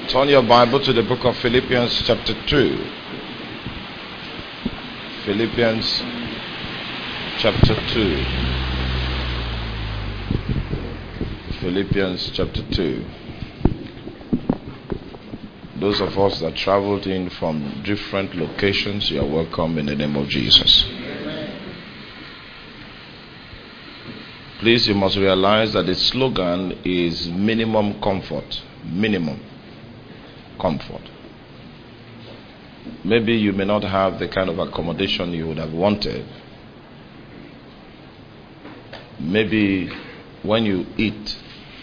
Turn your Bible to the book of Philippians chapter 2. Philippians chapter 2. Philippians chapter 2. Those of us that traveled in from different locations, you are welcome in the name of Jesus. Please, you must realize that the slogan is minimum comfort. Minimum comfort. Maybe you may not have the kind of accommodation you would have wanted. Maybe when you eat,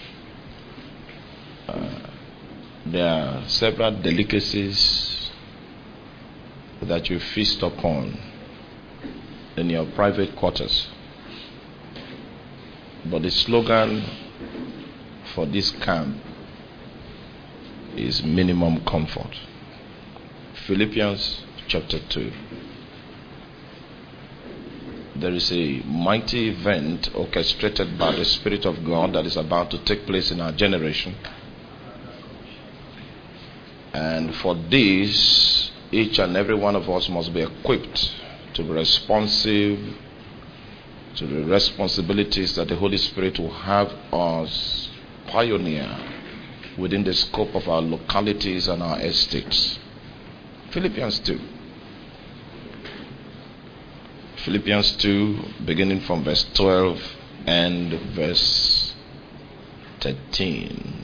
there are several delicacies that you feast upon in your private quarters. But the slogan for this camp is minimum comfort. Philippians chapter 2. There is a mighty event orchestrated by the Spirit of God that is about to take place in our generation. And for this, each and every one of us must be equipped to be responsive to the responsibilities that the Holy Spirit will have us pioneer within the scope of our localities and our estates. Philippians 2. Philippians 2, beginning from verse 12 and verse 13.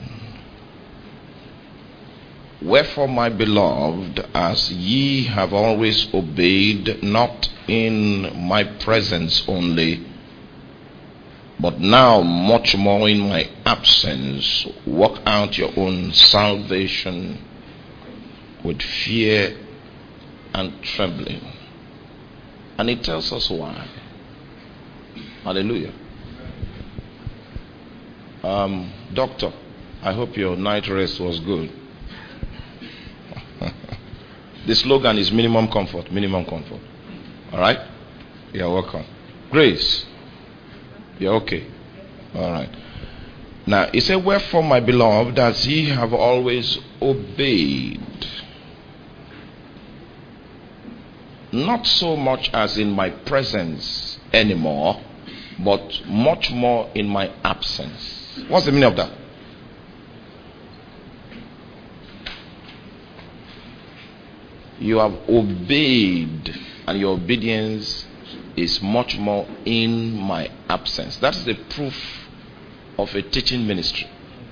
Wherefore, my beloved, as ye have always obeyed, not in my presence only, but now much more in my absence, work out your own salvation with fear and trembling. And it tells us why. Hallelujah. Doctor, I hope your night rest was good. The slogan is minimum comfort, minimum comfort. Alright? You're welcome. Grace, you're okay. Alright. Now, it said, wherefore, my beloved, as ye have always obeyed, not so much as in my presence anymore, but much more in my absence. What's the meaning of that? You have obeyed, and your obedience is much more in my absence. That's the proof of a teaching ministry.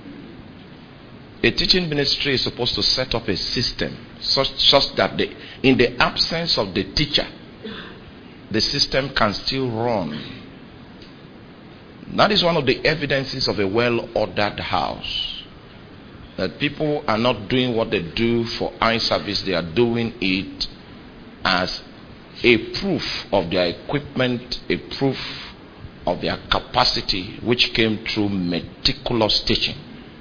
A teaching ministry is supposed to set up a system such that in the absence of the teacher, the system can still run. That is one of the evidences of a well-ordered house. That people are not doing what they do for eye service, they are doing it as a proof of their equipment, a proof of their capacity, which came through meticulous teaching.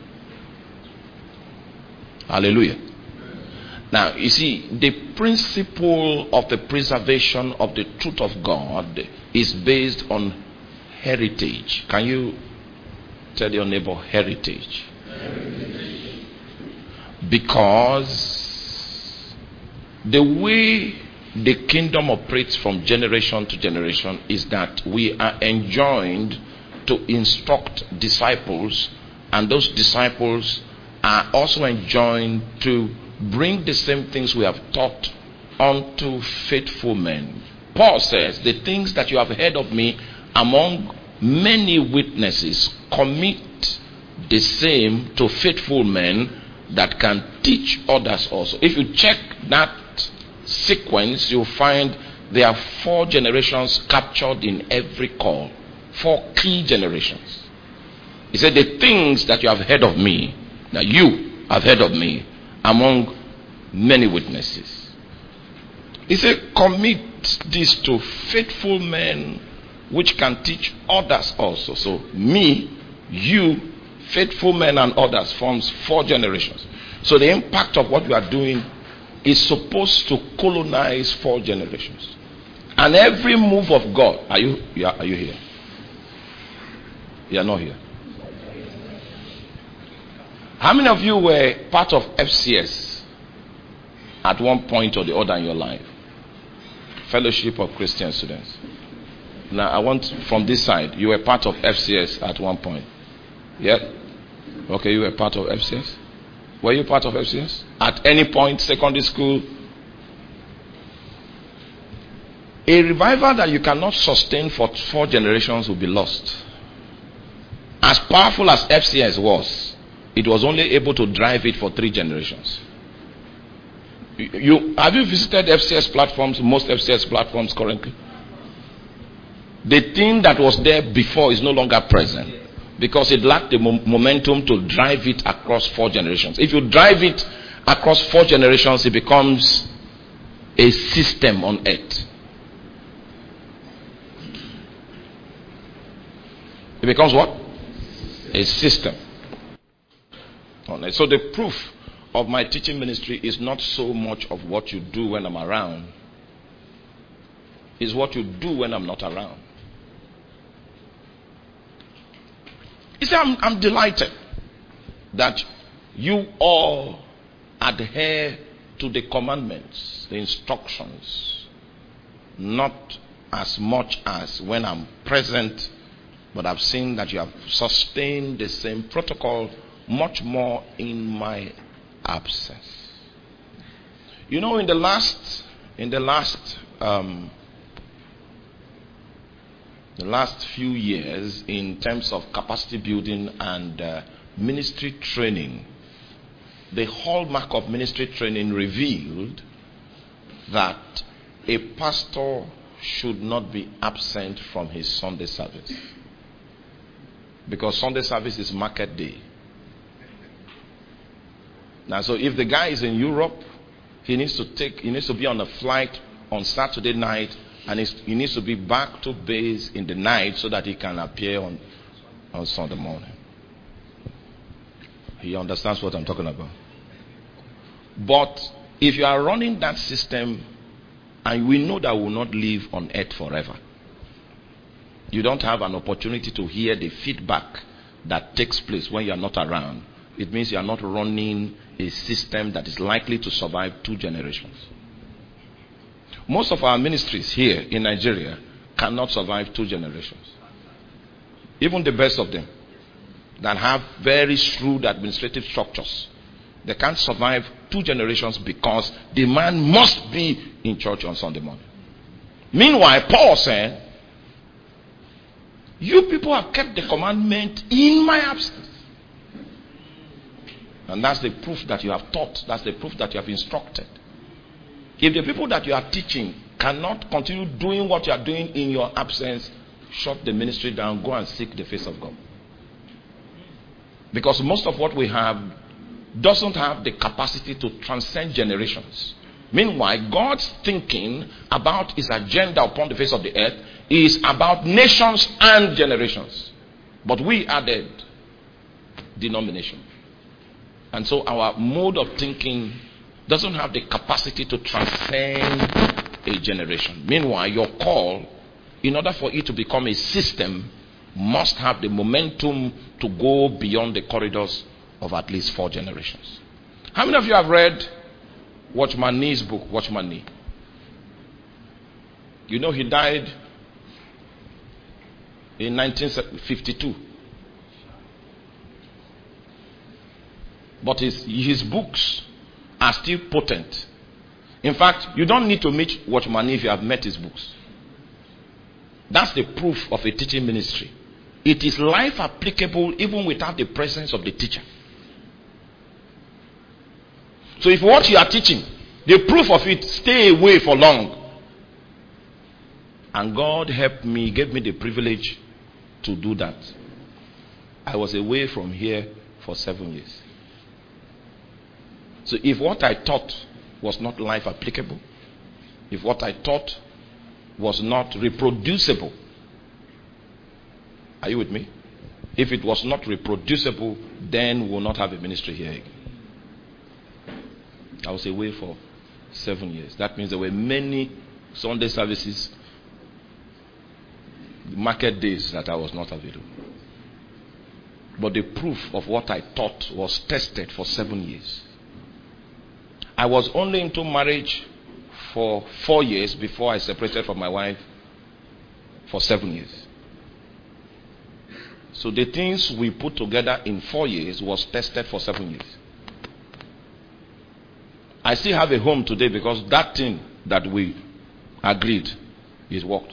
Hallelujah. Now, you see, the principle of the preservation of the truth of God is based on heritage. Can you tell your neighbor heritage? Because the way the kingdom operates from generation to generation is that we are enjoined to instruct disciples, and those disciples are also enjoined to bring the same things we have taught unto faithful men. Paul says, the things that you have heard of me among many witnesses, commit the same to faithful men that can teach others also. If you check that sequence, you'll find there are 4 generations captured in every call. 4 key generations. He said, the things that you have heard of me, that you have heard of me, among many witnesses. He said, commit this to faithful men which can teach others also. So me, you, faithful men and others forms 4 generations. So the impact of what we are doing is supposed to colonize 4 generations. And every move of God, are you here? You are not here. How many of you were part of FCS at one point or the other in your life? Fellowship of Christian Students. Now, I want from this side, you were part of FCS at one point. Yeah? Okay, you were part of FCS? Were you part of FCS? At any point, secondary school? A revival that you cannot sustain for 4 generations will be lost. As powerful as FCS was, it was only able to drive it for 3 generations. Have you visited FCS platforms, most FCS platforms currently? The thing that was there before is no longer present because it lacked the momentum to drive it across 4 generations. If you drive it across 4 generations, it becomes a system on earth. It becomes what? A system. So the proof of my teaching ministry is not so much of what you do when I'm around. It's what you do when I'm not around. You see, I'm delighted that you all adhere to the commandments, the instructions, not as much as when I'm present, but I've seen that you have sustained the same protocol much more in my absence. You know, in the last few years, in terms of capacity building and ministry training, the hallmark of ministry training revealed that a pastor should not be absent from his Sunday service, because Sunday service is market day. Now, so if the guy is in Europe, he needs to be on a flight on Saturday night, and he needs to be back to base in the night so that he can appear on Sunday morning. He understands what I'm talking about. But if you are running that system, and we know that we will not live on earth forever, you don't have an opportunity to hear the feedback that takes place when you are not around. It means you are not running a system that is likely to survive 2 generations. Most of our ministries here in Nigeria cannot survive 2 generations. Even the best of them that have very shrewd administrative structures, they can't survive 2 generations because the man must be in church on Sunday morning. Meanwhile, Paul said, you people have kept the commandment in my absence. And that's the proof that you have taught. That's the proof that you have instructed. If the people that you are teaching cannot continue doing what you are doing in your absence, shut the ministry down, go and seek the face of God. Because most of what we have doesn't have the capacity to transcend generations. Meanwhile, God's thinking about his agenda upon the face of the earth is about nations and generations. But we added denomination. And so our mode of thinking doesn't have the capacity to transcend a generation. Meanwhile, your call, in order for it to become a system, must have the momentum to go beyond the corridors of at least 4 generations. How many of you have read Watchman Nee's book, Watchman Nee? You know he died in 1952. But his books are still potent. In fact, you don't need to meet Watchman Nee if you have met his books. That's the proof of a teaching ministry. It is life applicable even without the presence of the teacher. So if what you are teaching, the proof of it, stay away for long. And God helped me, gave me the privilege to do that. I was away from here for 7 years. So if what I taught was not life applicable, if what I taught was not reproducible, are you with me? If it was not reproducible, then we will not have a ministry here again. I was away for 7 years. That means there were many Sunday services, market days, that I was not available. But the proof of what I taught was tested for 7 years. I was only into marriage for 4 years before I separated from my wife for 7 years. So the things we put together in 4 years was tested for 7 years. I still have a home today because that thing that we agreed is worked.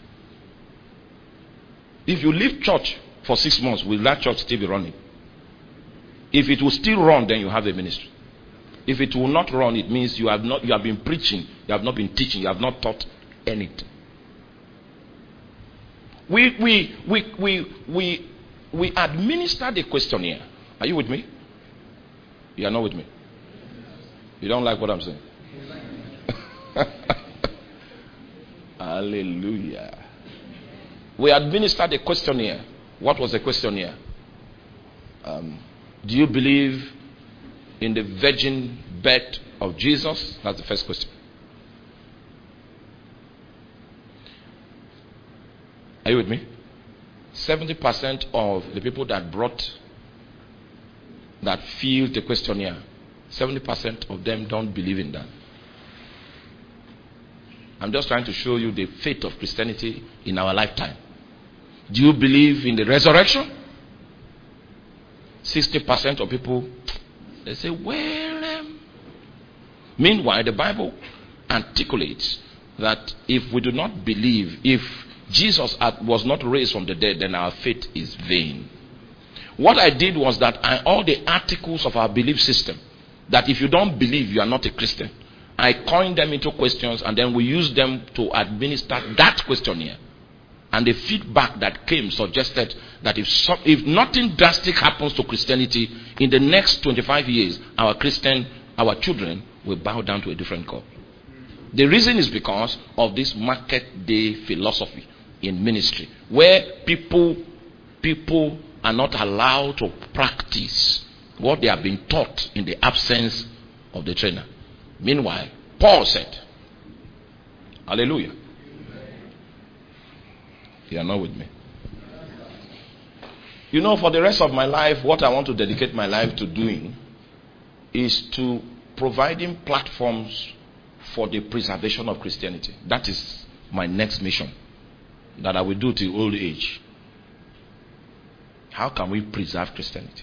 If you leave church for 6 months, will that church still be running? If it will still run, then you have a ministry. If it will not run, it means you have been preaching, you have not been teaching, you have not taught anything. We administer the questionnaire. Are you with me? You are not with me. You don't like what I'm saying? Hallelujah. We administered the questionnaire. What was the questionnaire? Do you believe in the virgin birth of Jesus? That's the first question. Are you with me? 70% of the people that filled the questionnaire, 70% of them don't believe in that. I'm just trying to show you the fate of Christianity in our lifetime. Do you believe in the resurrection? 60% of people, they say, well, meanwhile, the Bible articulates that if we do not believe, if Jesus was not raised from the dead, then our faith is vain. What I did was that all the articles of our belief system, that if you don't believe, you are not a Christian, I coined them into questions, and then we used them to administer that questionnaire. And the feedback that came suggested that if nothing drastic happens to Christianity in the next 25 years, our children will bow down to a different God. The reason is because of this market day philosophy in ministry, where people are not allowed to practice what they have been taught in the absence of the trainer. Meanwhile, Paul said, hallelujah. You are not with me. You know, for the rest of my life, what I want to dedicate my life to doing is to providing platforms for the preservation of Christianity. That is my next mission that I will do till old age. How can we preserve Christianity?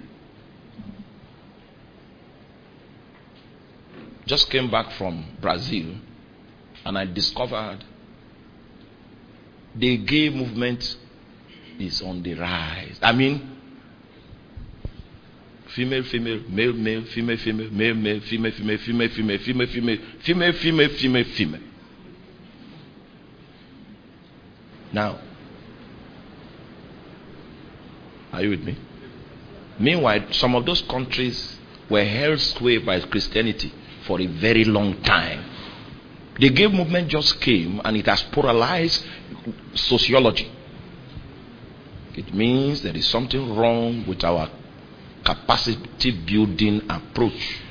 Just came back from Brazil and I discovered the gay movement is on the rise. I mean, female, male, female, male, female. Now, are you with me? Meanwhile, some of those countries were held sway by Christianity for a very long time. The gay movement just came and it has polarized sociology. It means there is something wrong with our capacity building approach.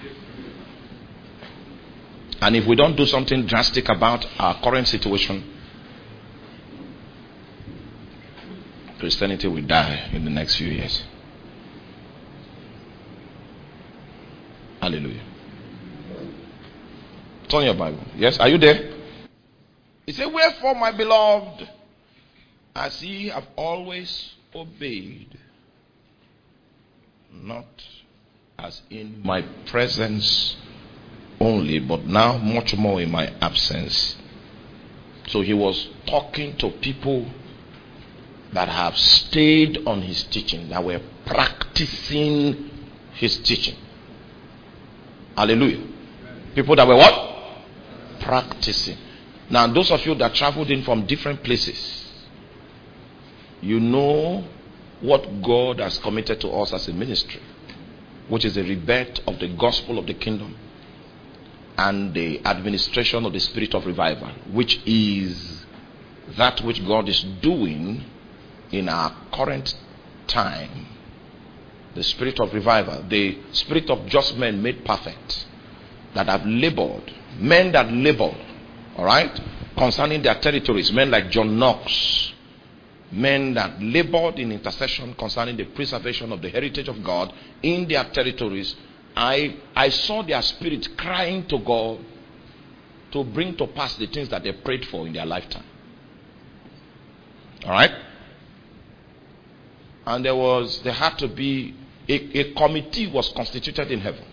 And if we don't do something drastic about our current situation, Christianity will die in the next few years. Hallelujah. Turn your Bible. Yes, are you there? He said, wherefore, my beloved, as ye have always obeyed, not as in my presence only, but now much more in my absence. So he was talking to people that have stayed on his teaching, that were practicing his teaching. Hallelujah. People that were what? Practicing. Now, those of you that traveled in from different places, you know what God has committed to us as a ministry, which is the rebirth of the gospel of the kingdom and the administration of the spirit of revival, which is that which God is doing in our current time. The spirit of revival, the spirit of just men made perfect, that have labored, men that labored, all right, concerning their territories, men like John Knox, Men that labored in intercession concerning the preservation of the heritage of God in their territories. I saw their spirit crying to God to bring to pass the things that they prayed for in their lifetime. Alright? And there had to be a committee was constituted in heaven.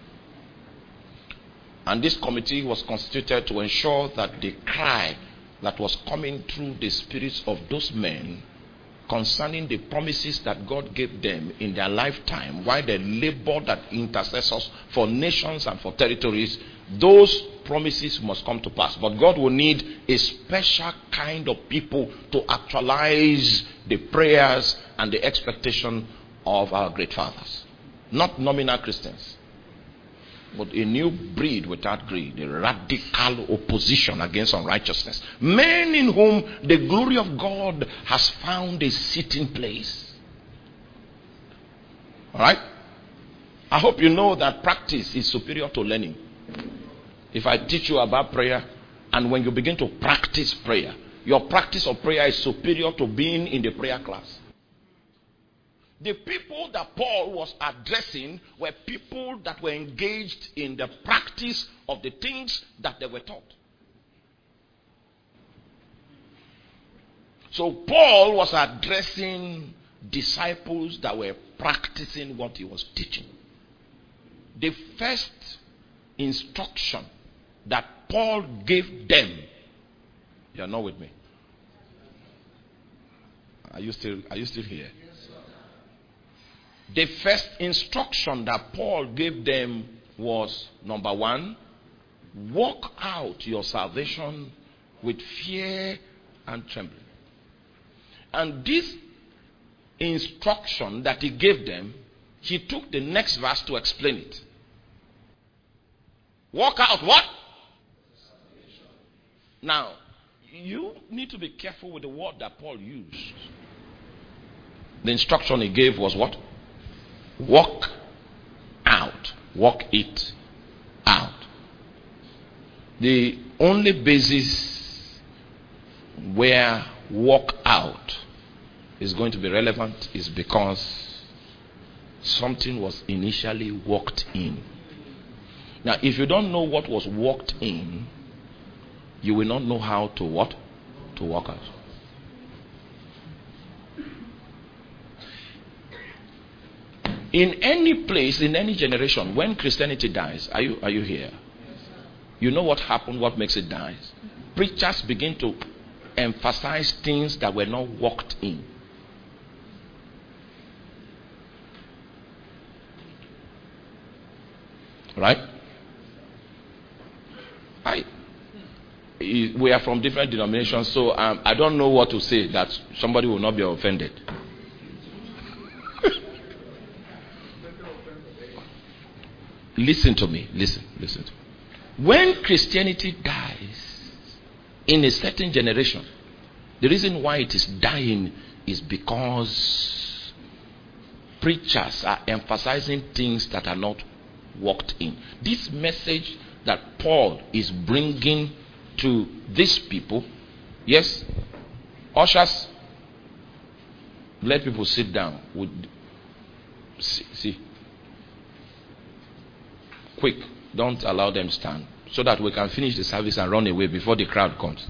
And this committee was constituted to ensure that the cry that was coming through the spirits of those men concerning the promises that God gave them in their lifetime while they labored as intercessors for nations and for territories, those promises must come to pass. But God will need a special kind of people to actualize the prayers and the expectation of our great fathers. Not nominal Christians, but a new breed without greed, a radical opposition against unrighteousness. Men in whom the glory of God has found a sitting place. Alright? I hope you know that practice is superior to learning. If I teach you about prayer, and when you begin to practice prayer, your practice of prayer is superior to being in the prayer class. The people that Paul was addressing were people that were engaged in the practice of the things that they were taught. So Paul was addressing disciples that were practicing what he was teaching. The first instruction that Paul gave them, you are not with me? Are you still here? The first instruction that Paul gave them was, number one, walk out your salvation with fear and trembling. And this instruction that he gave them, he took the next verse to explain it. Walk out what? Now, you need to be careful with the word that Paul used. The instruction he gave was what? Walk out. Walk it out. The only basis where walk out is going to be relevant is because something was initially walked in. Now, if you don't know what was walked in, you will not know how to what? To walk out. In any place, in any generation, when Christianity dies, are you here? You know what happened, what makes it die? Preachers begin to emphasize things that were not walked in. Right? We are from different denominations, so I don't know what to say that somebody will not be offended. Listen to me. Listen to me. When Christianity dies in a certain generation, the reason why it is dying is because preachers are emphasizing things that are not walked in. This message that Paul is bringing to these people, yes, ushers, let people sit down. See. Quick, don't allow them stand, so that we can finish the service and run away before the crowd comes.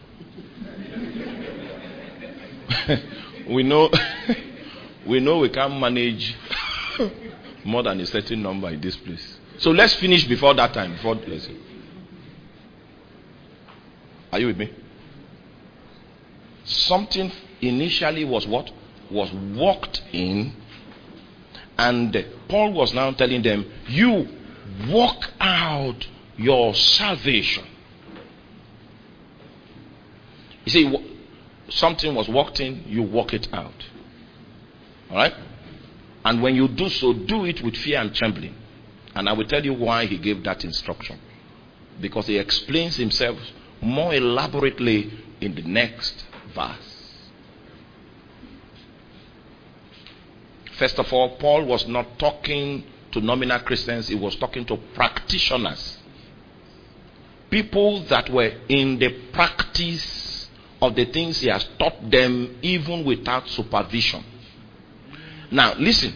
we know we can't manage more than a certain number in this place. So let's finish before that time. Are you with me? Something initially was what? Was walked in, and Paul was now telling them, you walk out your salvation. You see, something was walked in, you walk it out. Alright? And when you do so, do it with fear and trembling. And I will tell you why he gave that instruction. Because he explains himself more elaborately in the next verse. First of all, Paul was not talking to nominal Christians, he was talking to practitioners. People that were in the practice of the things he has taught them even without supervision. Now, listen.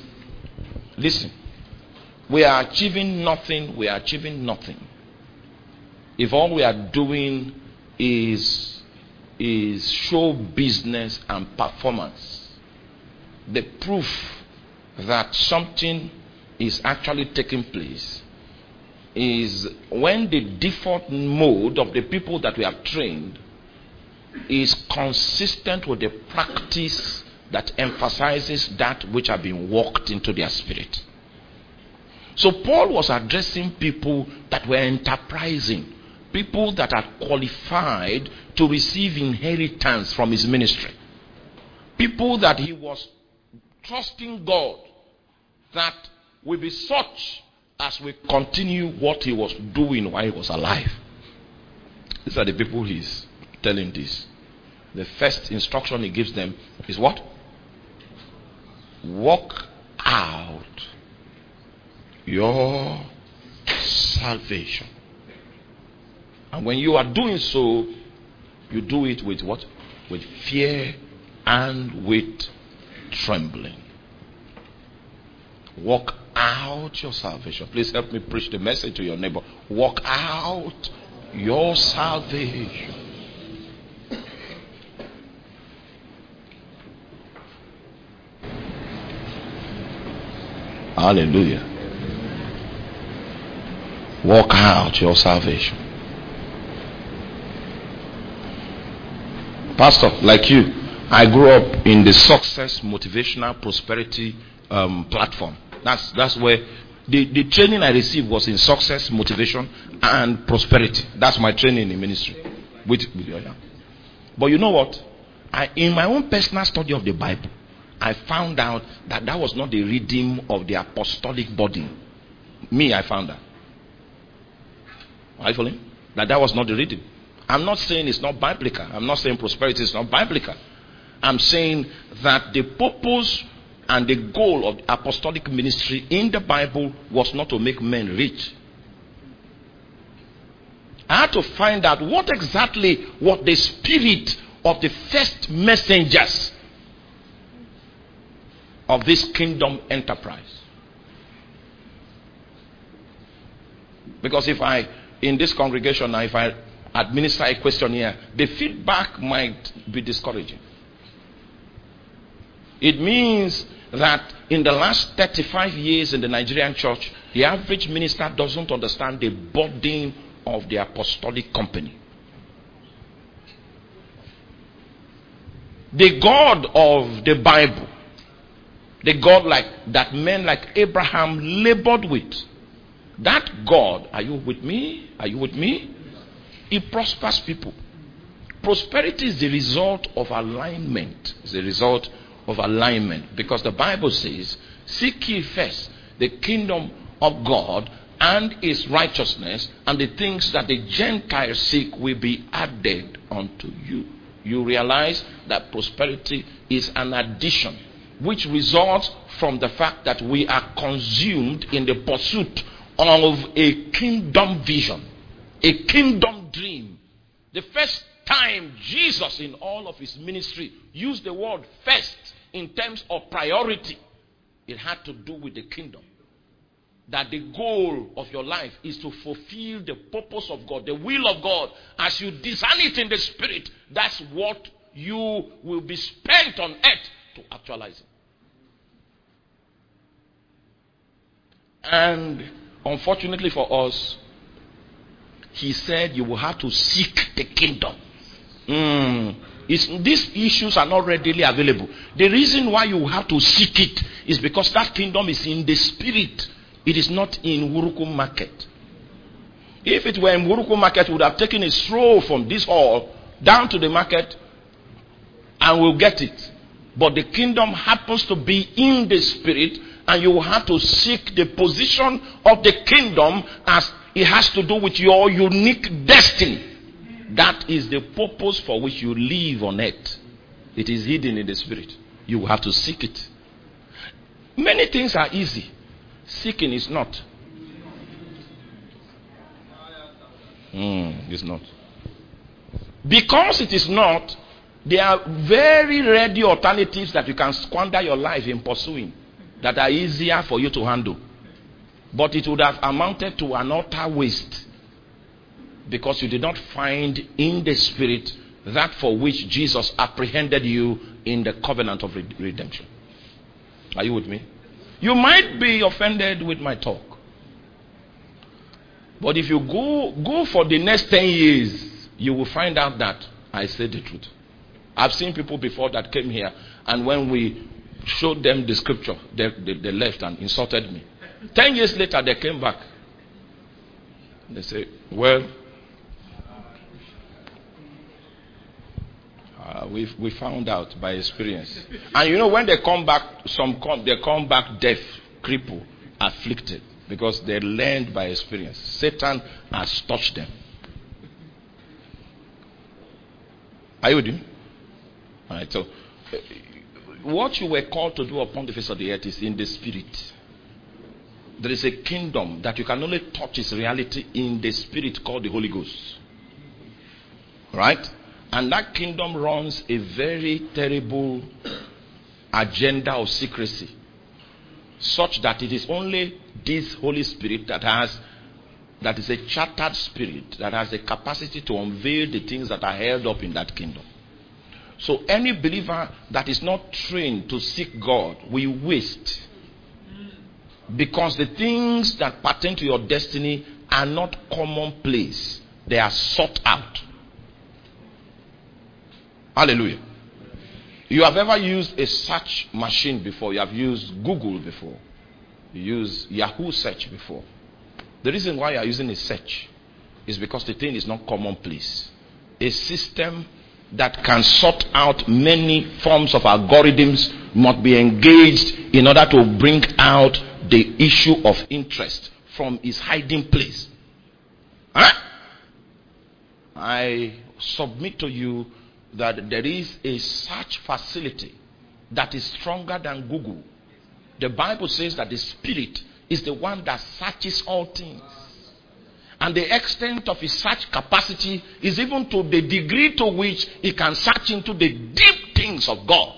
We are achieving nothing. If all we are doing is show business and performance. The proof that something is actually taking place is when the default mode of the people that we have trained is consistent with the practice that emphasizes that which have been worked into their spirit. So Paul was addressing people that were enterprising, people that are qualified to receive inheritance from his ministry, people that he was trusting God that will be such as we continue what he was doing while he was alive. These are the people he's telling this. The first instruction he gives them is what? Walk out your salvation. And when you are doing so, you do it with what? With fear and with trembling. Walk out your salvation. Please help me preach the message to your neighbor. Walk out your salvation. Hallelujah. Walk out your salvation. Pastor, like you, I grew up in the success, motivational, prosperity platform. That's where the training I received was in success, motivation, and prosperity. That's my training in ministry. But you know what? In my own personal study of the Bible, I found out that was not the reading of the apostolic body. I found that. Are you following? That was not the reading. I'm not saying it's not biblical. I'm not saying prosperity is not biblical. I'm saying that the purpose and the goal of the apostolic ministry in the Bible was not to make men rich. I had to find out what exactly was the spirit of the first messengers of this kingdom enterprise. Because in this congregation now, if I administer a questionnaire, the feedback might be discouraging. It means that in the last 35 years in the Nigerian church, the average minister doesn't understand the burden of the apostolic company. The God of the Bible, the God that men like Abraham labored with, that God, are you with me? Are you with me? He prospers people. Prosperity is the result of alignment. It's the result of alignment. Because the Bible says, seek ye first the kingdom of God and his righteousness, and the things that the Gentiles seek will be added unto you. You realize that prosperity is an addition which results from the fact that we are consumed in the pursuit of a kingdom vision, a kingdom dream. The first time Jesus in all of his ministry used the word first in terms of priority, it had to do with the kingdom. That the goal of your life is to fulfill the purpose of God, the will of God. As you discern it in the spirit, that's what you will be spent on earth to actualize it. And unfortunately for us, he said you will have to seek the kingdom. These issues are not readily available. The reason why you have to seek it is because that kingdom is in the spirit. It is not in Wurukum Market. If it were in Wurukum Market, we would have taken a stroll from this hall down to the market and we'll get it. But the kingdom happens to be in the spirit, and you will have to seek the position of the kingdom as it has to do with your unique destiny. That is the purpose for which you live on earth. It is hidden in the spirit. You will have to seek it. Many things are easy. Seeking is not. It's not. Because it is not, There are very ready alternatives that you can squander your life in pursuing that are easier for you to handle. But it would have amounted to an utter waste because you did not find in the Spirit that for which Jesus apprehended you in the covenant of redemption. Are you with me? You might be offended with my talk. But if you go for the next 10 years, you will find out that I said the truth. I've seen people before that came here, and when we showed them the scripture, they left and insulted me. 10 years later, they came back. They say, well, we found out by experience. And you know, when they come back, they come back deaf, crippled, afflicted, because they learned by experience. Satan has touched them. Are you with me? All right, so what you were called to do upon the face of the earth is in the Spirit. There is a kingdom that you can only touch its reality in the Spirit called the Holy Ghost. Right? And that kingdom runs a very terrible agenda of secrecy, such that it is only this Holy Spirit that is a chartered spirit, that has the capacity to unveil the things that are held up in that kingdom. So any believer that is not trained to seek God will waste. Because the things that pertain to your destiny are not commonplace. They are sought out. Hallelujah. You have ever used a search machine before? You have used Google before. You use Yahoo search before. The reason why you are using a search is because the thing is not commonplace. A system that can sort out many forms of algorithms must be engaged in order to bring out the issue of interest from its hiding place. Huh? I submit to you that there is a search facility that is stronger than Google. The Bible says that the Spirit is the one that searches all things. And the extent of his search capacity is even to the degree to which he can search into the deep things of God.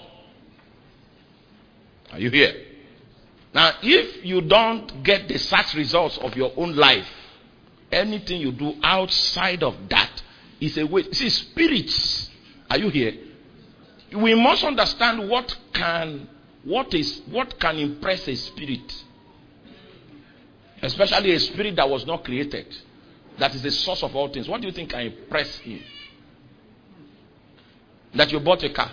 Are you here? Now, if you don't get the search results of your own life, anything you do outside of that is a waste. See, spirits, are you here? We must understand what can impress a spirit. Especially a spirit that was not created. That is the source of all things. What do you think can impress him? That you bought a car.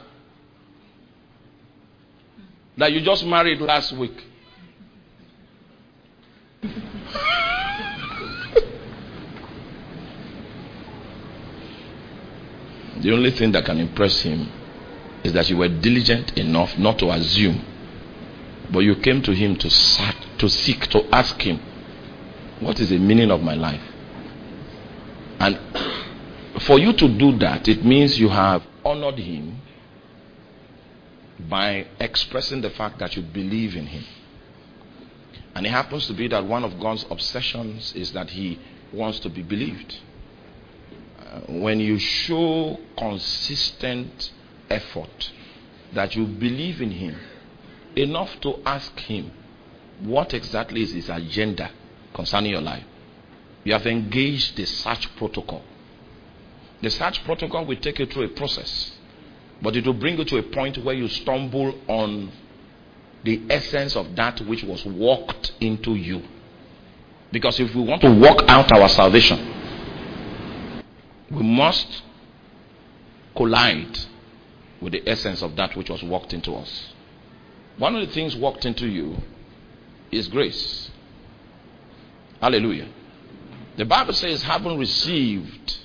That you just married last week. The only thing that can impress him is that you were diligent enough not to assume, but you came to him to search, to seek, to ask him, what is the meaning of my life? And for you to do that, it means you have honored him by expressing the fact that you believe in him. And it happens to be that one of God's obsessions is that he wants to be believed. When you show consistent effort that you believe in him enough to ask him what exactly is his agenda concerning your life, you have engaged the search protocol. The search protocol will take you through a process, but it will bring you to a point where you stumble on the essence of that which was worked into you. Because if we want to work out our salvation, we must collide with the essence of that which was worked into us. One of the things worked into you is grace. Hallelujah. The Bible says, having received,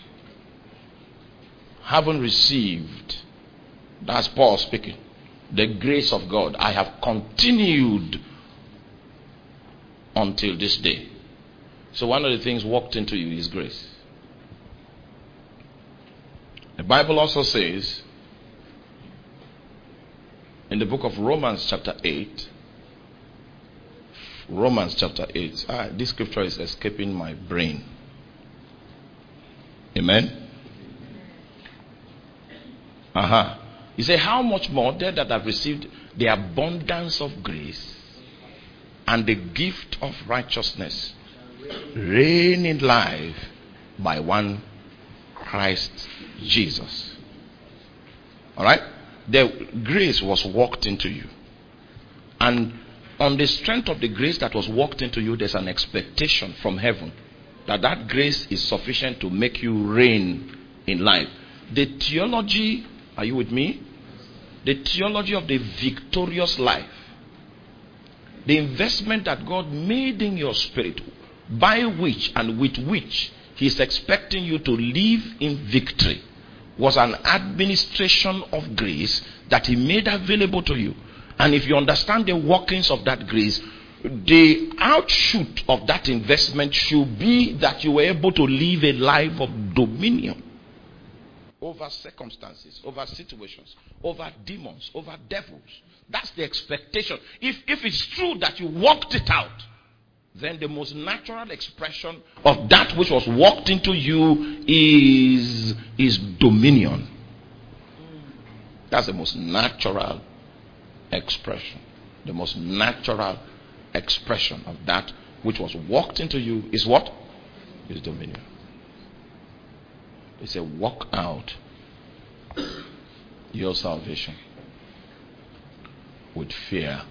that's Paul speaking, the grace of God, I have continued until this day. So one of the things worked into you is grace. The Bible also says in the book of Romans chapter 8, this scripture is escaping my brain. Amen. He said, how much more they that have received the abundance of grace and the gift of righteousness reign in life by one Christ Jesus. Alright? The grace was walked into you. And on the strength of the grace that was walked into you, there's an expectation from heaven that that grace is sufficient to make you reign in life. The theology, are you with me? The theology of the victorious life. The investment that God made in your spirit, by which and with which He is expecting you to live in victory, was an administration of grace that He made available to you. And if you understand the workings of that grace, the outshoot of that investment should be that you were able to live a life of dominion over circumstances, over situations, over demons, over devils. That's the expectation. If it's true that you worked it out, then the most natural expression of that which was walked into you is dominion. That's the most natural expression. The most natural expression of that which was walked into you is what? Is dominion. It's a walk out your salvation with fear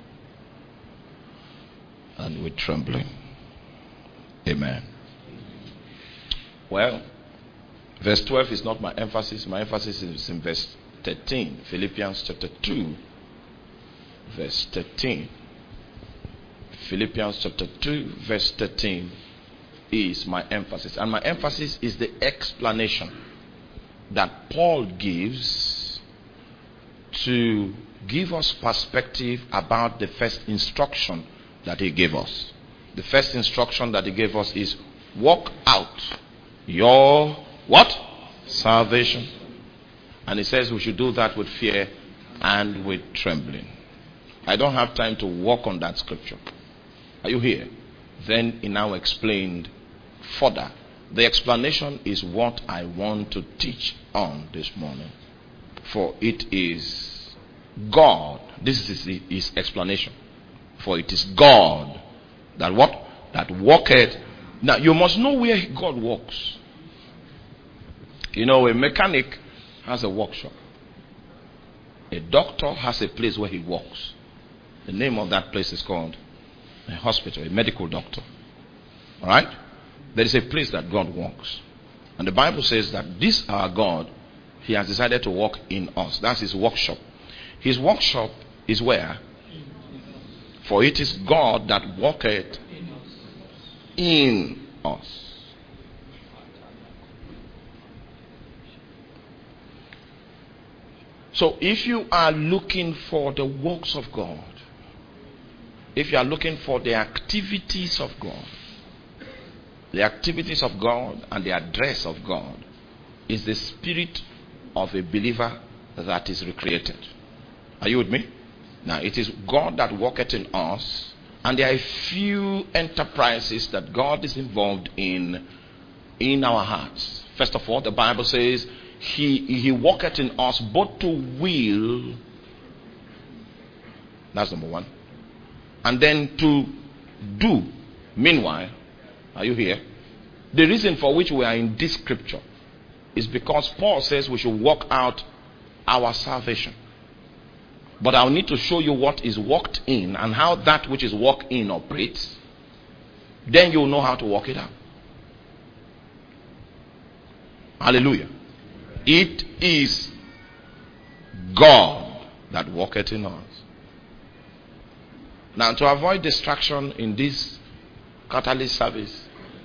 and with trembling. Amen. Well, verse 12 is not my emphasis. My emphasis is in verse 13. Philippians chapter 2, verse 13. Philippians chapter 2, verse 13 is my emphasis. And my emphasis is the explanation that Paul gives to give us perspective about the first instruction that he gave us. The first instruction that he gave us is walk out your what? Salvation. And he says we should do that with fear and with trembling. I don't have time to walk on that scripture. Are you here? Then he now explained further. The explanation is what I want to teach on this morning. For it is God. This is his explanation. For it is God that what? That walketh. Now you must know where God walks. You know, a mechanic has a workshop. A doctor has a place where he walks. The name of that place is called a hospital, a medical doctor. Alright? There is a place that God walks. And the Bible says that this our God, He has decided to walk in us. That's His workshop. His workshop is where? For it is God that walketh in us. So if you are looking for the works of God, if you are looking for the activities of God, the activities of God and the address of God is the spirit of a believer that is recreated. Are you with me? Now it is God that worketh in us, and there are a few enterprises that God is involved in our hearts. First of all, the Bible says He worketh in us both to will. That's number one. And then to do. Meanwhile, are you here? The reason for which we are in this scripture is because Paul says we should work out our salvation. But I'll need to show you what is worked in and how that which is worked in operates. Then you'll know how to work it out. Hallelujah. It is God that worketh in us. Now, to avoid distraction in this catalyst service,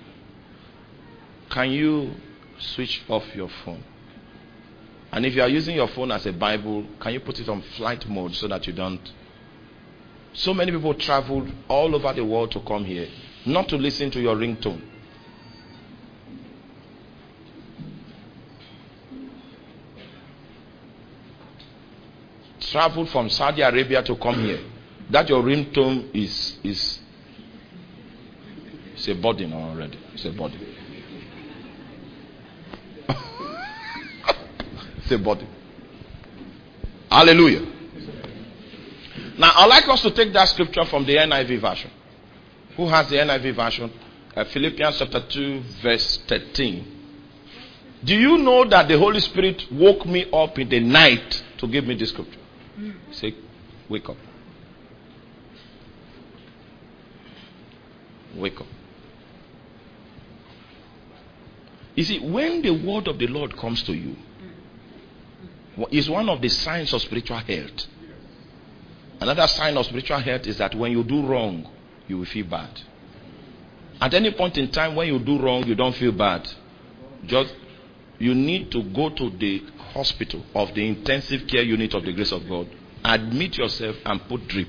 can you switch off your phone? And if you are using your phone as a Bible, can you put it on flight mode so that you don't? So many people traveled all over the world to come here, not to listen to your ringtone. Traveled from Saudi Arabia to come here. That your ringtone is it's a burden already. It's a burden. It's a burden. Hallelujah. Now, I'd like us to take that scripture from the NIV version. Who has the NIV version? Philippians chapter 2, verse 13. Do you know that the Holy Spirit woke me up in the night to give me this scripture? Say, wake up. Wake up. You see, when the word of the Lord comes to you, it's one of the signs of spiritual health. Another sign of spiritual health is that when you do wrong, you will feel bad. At any point in time when you do wrong, you don't feel bad. Just you need to go to the hospital of the intensive care unit of the grace of God, admit yourself and put drip.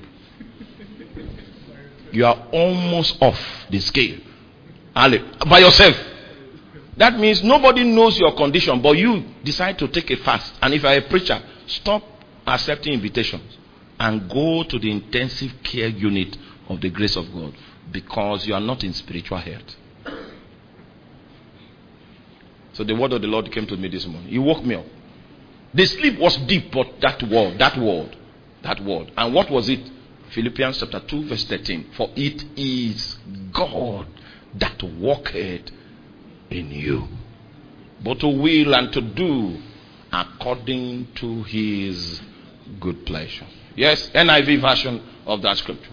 You are almost off the scale by yourself. That means nobody knows your condition, but you decide to take a fast. And if you are a preacher, stop accepting invitations and go to the intensive care unit of the grace of God, because you are not in spiritual health. So the word of the Lord came to me this morning. He woke me up. The sleep was deep, but that word. And what was it? Philippians chapter 2, verse 13. For it is God that worketh in you, both to will and to do according to his good pleasure. Yes, NIV version of that scripture.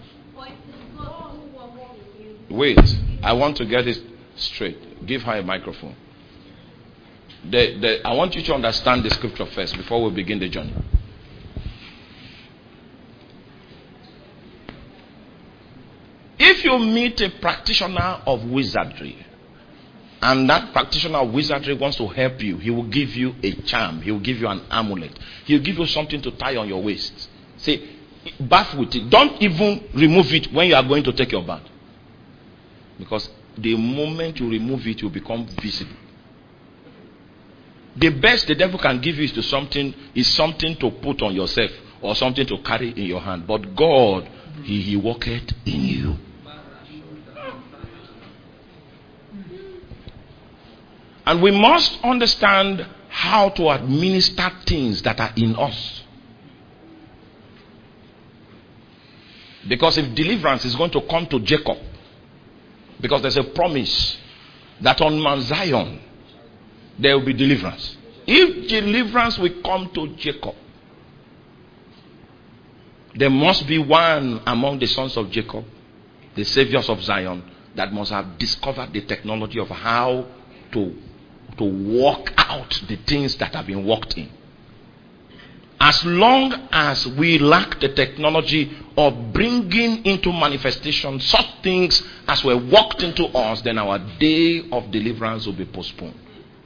Wait, I want to get it straight. Give her a microphone. I want you to understand the scripture first before we begin the journey. If you meet a practitioner of wizardry, and that practitioner of wizardry wants to help you, he will give you a charm. He will give you an amulet. He will give you something to tie on your waist. Say, bath with it. Don't even remove it when you are going to take your bath. Because the moment you remove it, you become visible. The best the devil can give you is something to put on yourself or something to carry in your hand. But God, He worketh in you. And we must understand how to administer things that are in us. Because if deliverance is going to come to Jacob, because there's a promise that on Mount Zion there will be deliverance. If deliverance will come to Jacob, there must be one among the sons of Jacob, the saviors of Zion, that must have discovered the technology of how to work out the things that have been worked in. As long as we lack the technology of bringing into manifestation such things as were worked into us, then our day of deliverance will be postponed.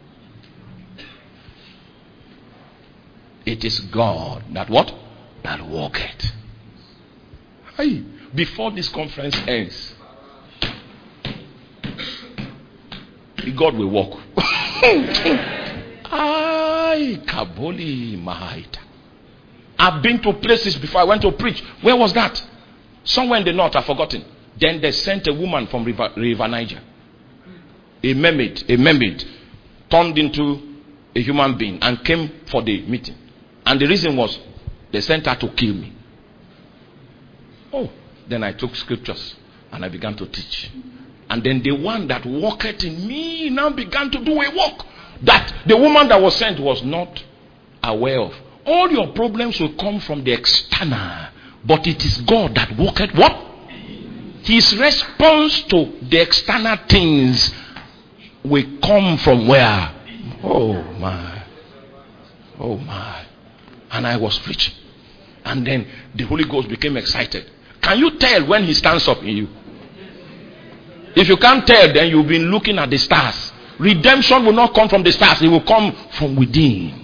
It is God that what? That worketh. Hey, before this conference ends, God will work. Ay, Kaboli Mahaita. I've been to places before. I went to preach. Where was that? Somewhere in the north. I've forgotten. Then they sent a woman from River Niger. A mermaid turned into a human being and came for the meeting. And the reason was they sent her to kill me. Oh, then I took scriptures and I began to teach. And then the one that worketh in me now began to do a work that the woman that was sent was not aware of. All your problems will come from the external, but it is God that worketh what? His response to the external things will come from where? Oh my. Oh my. And I was preaching. And then the Holy Ghost became excited. Can you tell when he stands up in you? If you can't tell, then you've been looking at the stars. Redemption will not come from the stars. It will come from within.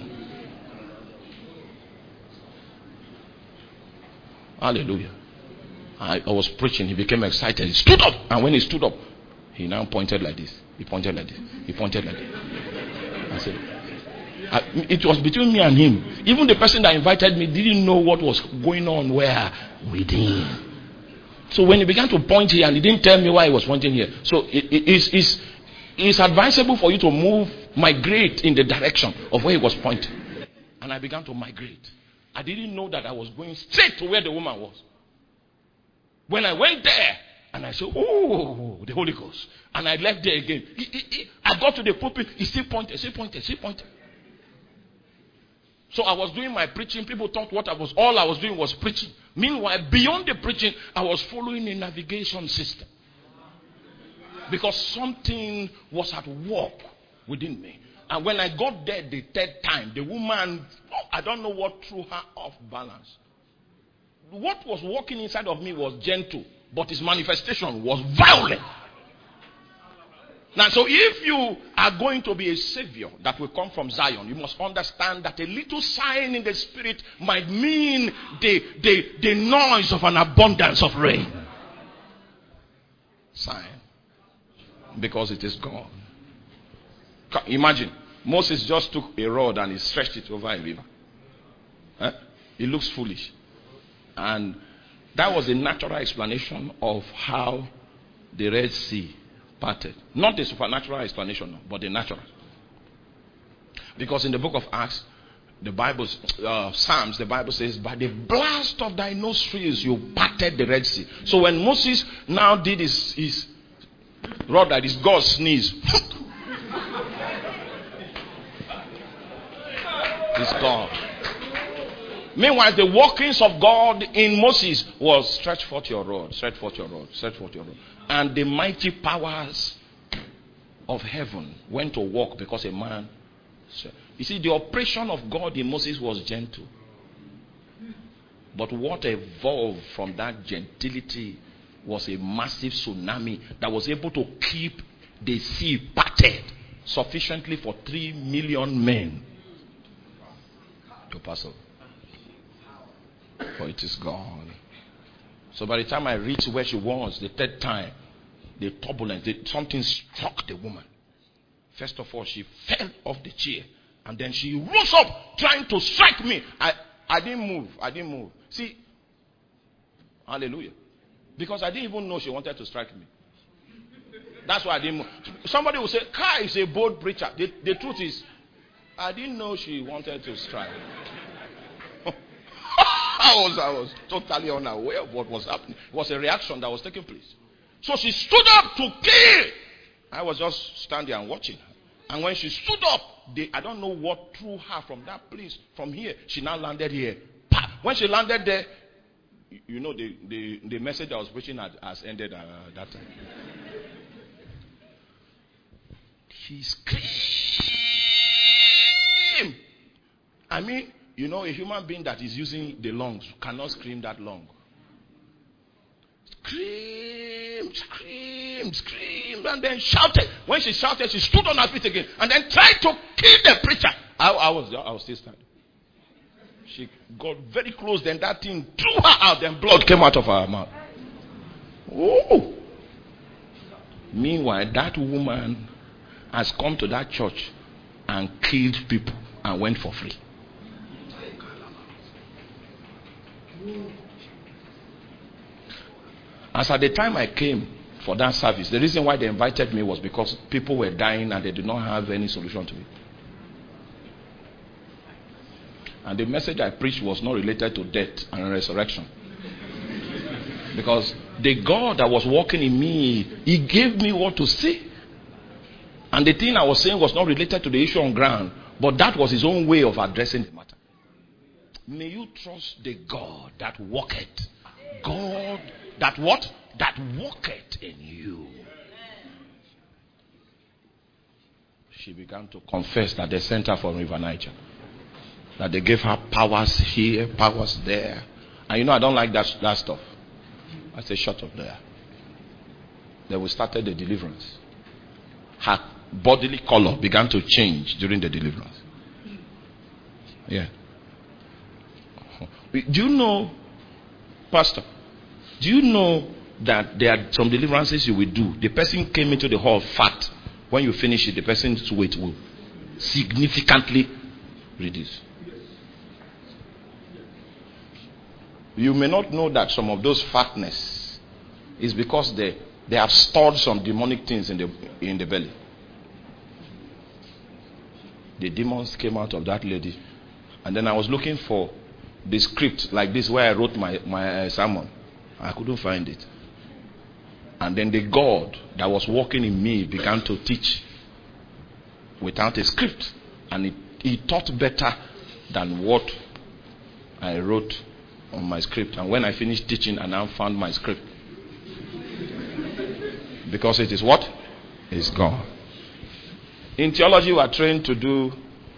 Hallelujah. I was preaching. He became excited. He stood up. And when he stood up, he now pointed like this. He pointed like this. He pointed like this. I said, it was between me and him. Even the person that invited me didn't know what was going on where? Within. So when he began to point here and he didn't tell me why he was pointing here. So it's advisable for you to migrate in the direction of where he was pointing. And I began to migrate. I didn't know that I was going straight to where the woman was. When I went there, and I said, oh, the Holy Ghost. And I left there again. I got to the pulpit, he still pointed. So I was doing my preaching. People thought all I was doing was preaching. Meanwhile, beyond the preaching, I was following a navigation system. Because something was at work within me. And when I got there the third time, the woman, I don't know what threw her off balance. What was working inside of me was gentle, but his manifestation was violent. Now, so if you are going to be a savior that will come from Zion, you must understand that a little sign in the spirit might mean the noise of an abundance of rain. Sign. Because it is God. Imagine, Moses just took a rod and he stretched it over a river. It looks foolish. And that was a natural explanation of how the Red Sea parted. Not the supernatural explanation, but the natural. Because in the book of Acts, the Bible, Psalms, the Bible says, by the blast of thy nostrils you parted the Red Sea. So when Moses now did his rod like this, God sneezed. It's God. Meanwhile, the workings of God in Moses was stretch forth your rod, stretch forth your rod, stretch forth your rod. And the mighty powers of heaven went to work because a man. You see, the operation of God in Moses was gentle. But what evolved from that gentility was a massive tsunami that was able to keep the sea parted sufficiently for 3 million men to pass over. For it is God. So by the time I reached where she was, the third time, the turbulence, something struck the woman. First of all, she fell off the chair. And then she rose up trying to strike me. I didn't move. See, hallelujah. Because I didn't even know she wanted to strike me. That's why I didn't move. Somebody will say, Kai is a bold preacher. The truth is, I didn't know she wanted to strike. I was totally unaware of what was happening. It was a reaction that was taking place. So she stood up to kill. I was just standing and watching her. And when she stood up, I don't know what threw her from that place. From here, she now landed here. When she landed there, you know, the message I was preaching has ended at that time. She screamed. I mean, you know, a human being that is using the lungs cannot scream that long. Screamed, and then shouted. When she shouted, she stood on her feet again, and then tried to kill the preacher. I was still standing. She got very close, then that thing threw her out, then blood came out of her mouth. Ooh. Meanwhile, that woman has come to that church and killed people and went for free. As at the time I came for that service, the reason why they invited me was because people were dying and they did not have any solution to it. And the message I preached was not related to death and resurrection. Because the God that was working in me, He gave me what to say. And the thing I was saying was not related to the issue on ground, but that was His own way of addressing the matter. May you trust the God that worketh. God that what? That worketh in you. She began to confess that they sent her from River Niger. That they gave her powers here, powers there. And you know, I don't like that stuff. I say, shut up there. Then we started the deliverance. Her bodily color began to change during the deliverance. Yeah. Do you know, Pastor, do you know that there are some deliverances you will do? The person came into the hall fat. When you finish it, the person's weight will significantly reduce. You may not know that some of those fatness is because they have stored some demonic things in the belly. The demons came out of that lady. And then I was looking for the script like this where I wrote my sermon. I couldn't find it. And then the God that was working in me began to teach without a script. And he taught better than what I wrote on my script. And when I finished teaching, I now found my script. Because it is what? It's God. In theology, we are trained to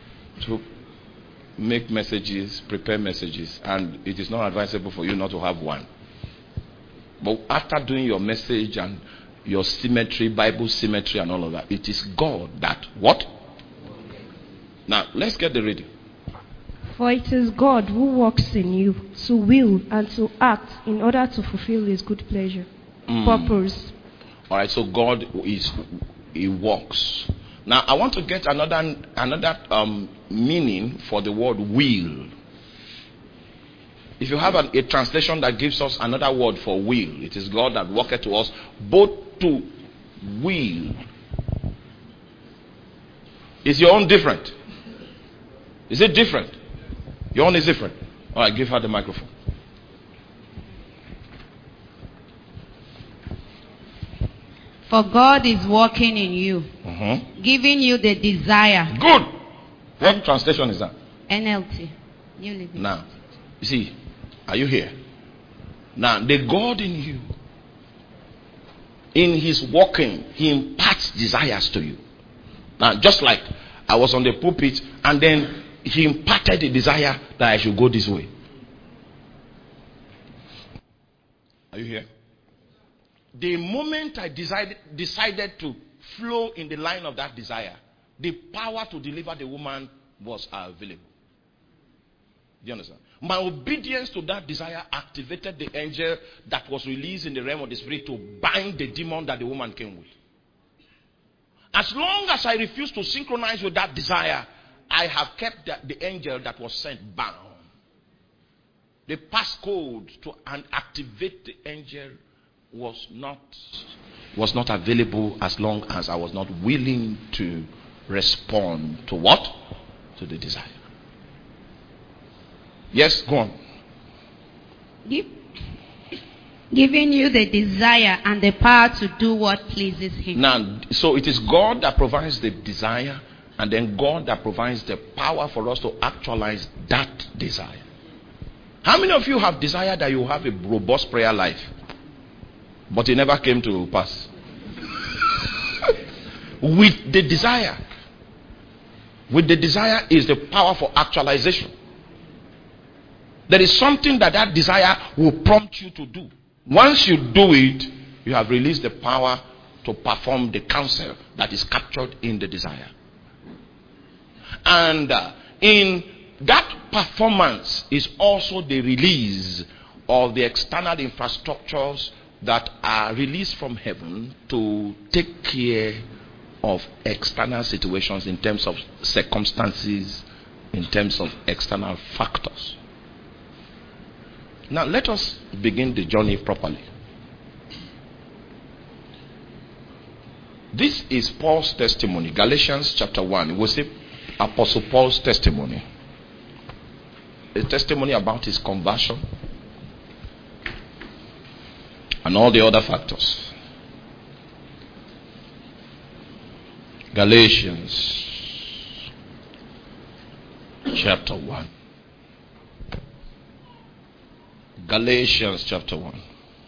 make messages, prepare messages, and it is not advisable for you not to have one. But after doing your message and your symmetry, Bible symmetry and all of that, it is God that what? Now, let's get the reading. For it is God who works in you to will and to act in order to fulfill his good pleasure. Purpose. Alright, so God he works. Now, I want to get another meaning for the word will. If you have a translation that gives us another word for will, it is God that worketh to us both to will. Is your own different? Is it different? Your own is different. Alright, give her the microphone. For God is working in you, giving you the desire. Good. What translation is that? NLT. New Living. Now, you see, are you here? Now, the God in you, in his working, he imparts desires to you. Now, just like I was on the pulpit and then he imparted the desire that I should go this way. Are you here? The moment I decided to flow in the line of that desire, the power to deliver the woman was available. Do you understand? My obedience to that desire activated the angel that was released in the realm of the spirit to bind the demon that the woman came with. As long as I refuse to synchronize with that desire, I have kept the angel that was sent bound. The passcode to activate the angel was not available as long as I was not willing to respond to what? To the desire. Yes, go on. Giving you the desire and the power to do what pleases him. Now, so it is God that provides the desire, and then God that provides the power for us to actualize that desire. How many of you have desired that you have a robust prayer life, but it never came to pass? With the desire is the power for actualization. There is something that desire will prompt you to do. Once you do it, you have released the power to perform the counsel that is captured in the desire. And in that performance is also the release of the external infrastructures that are released from heaven to take care of external situations in terms of circumstances, in terms of external factors. Now let us begin the journey properly. This is Paul's testimony. Galatians chapter 1. We see Apostle Paul's testimony. A testimony about his conversion and all the other factors. Galatians chapter 1. Galatians chapter 1.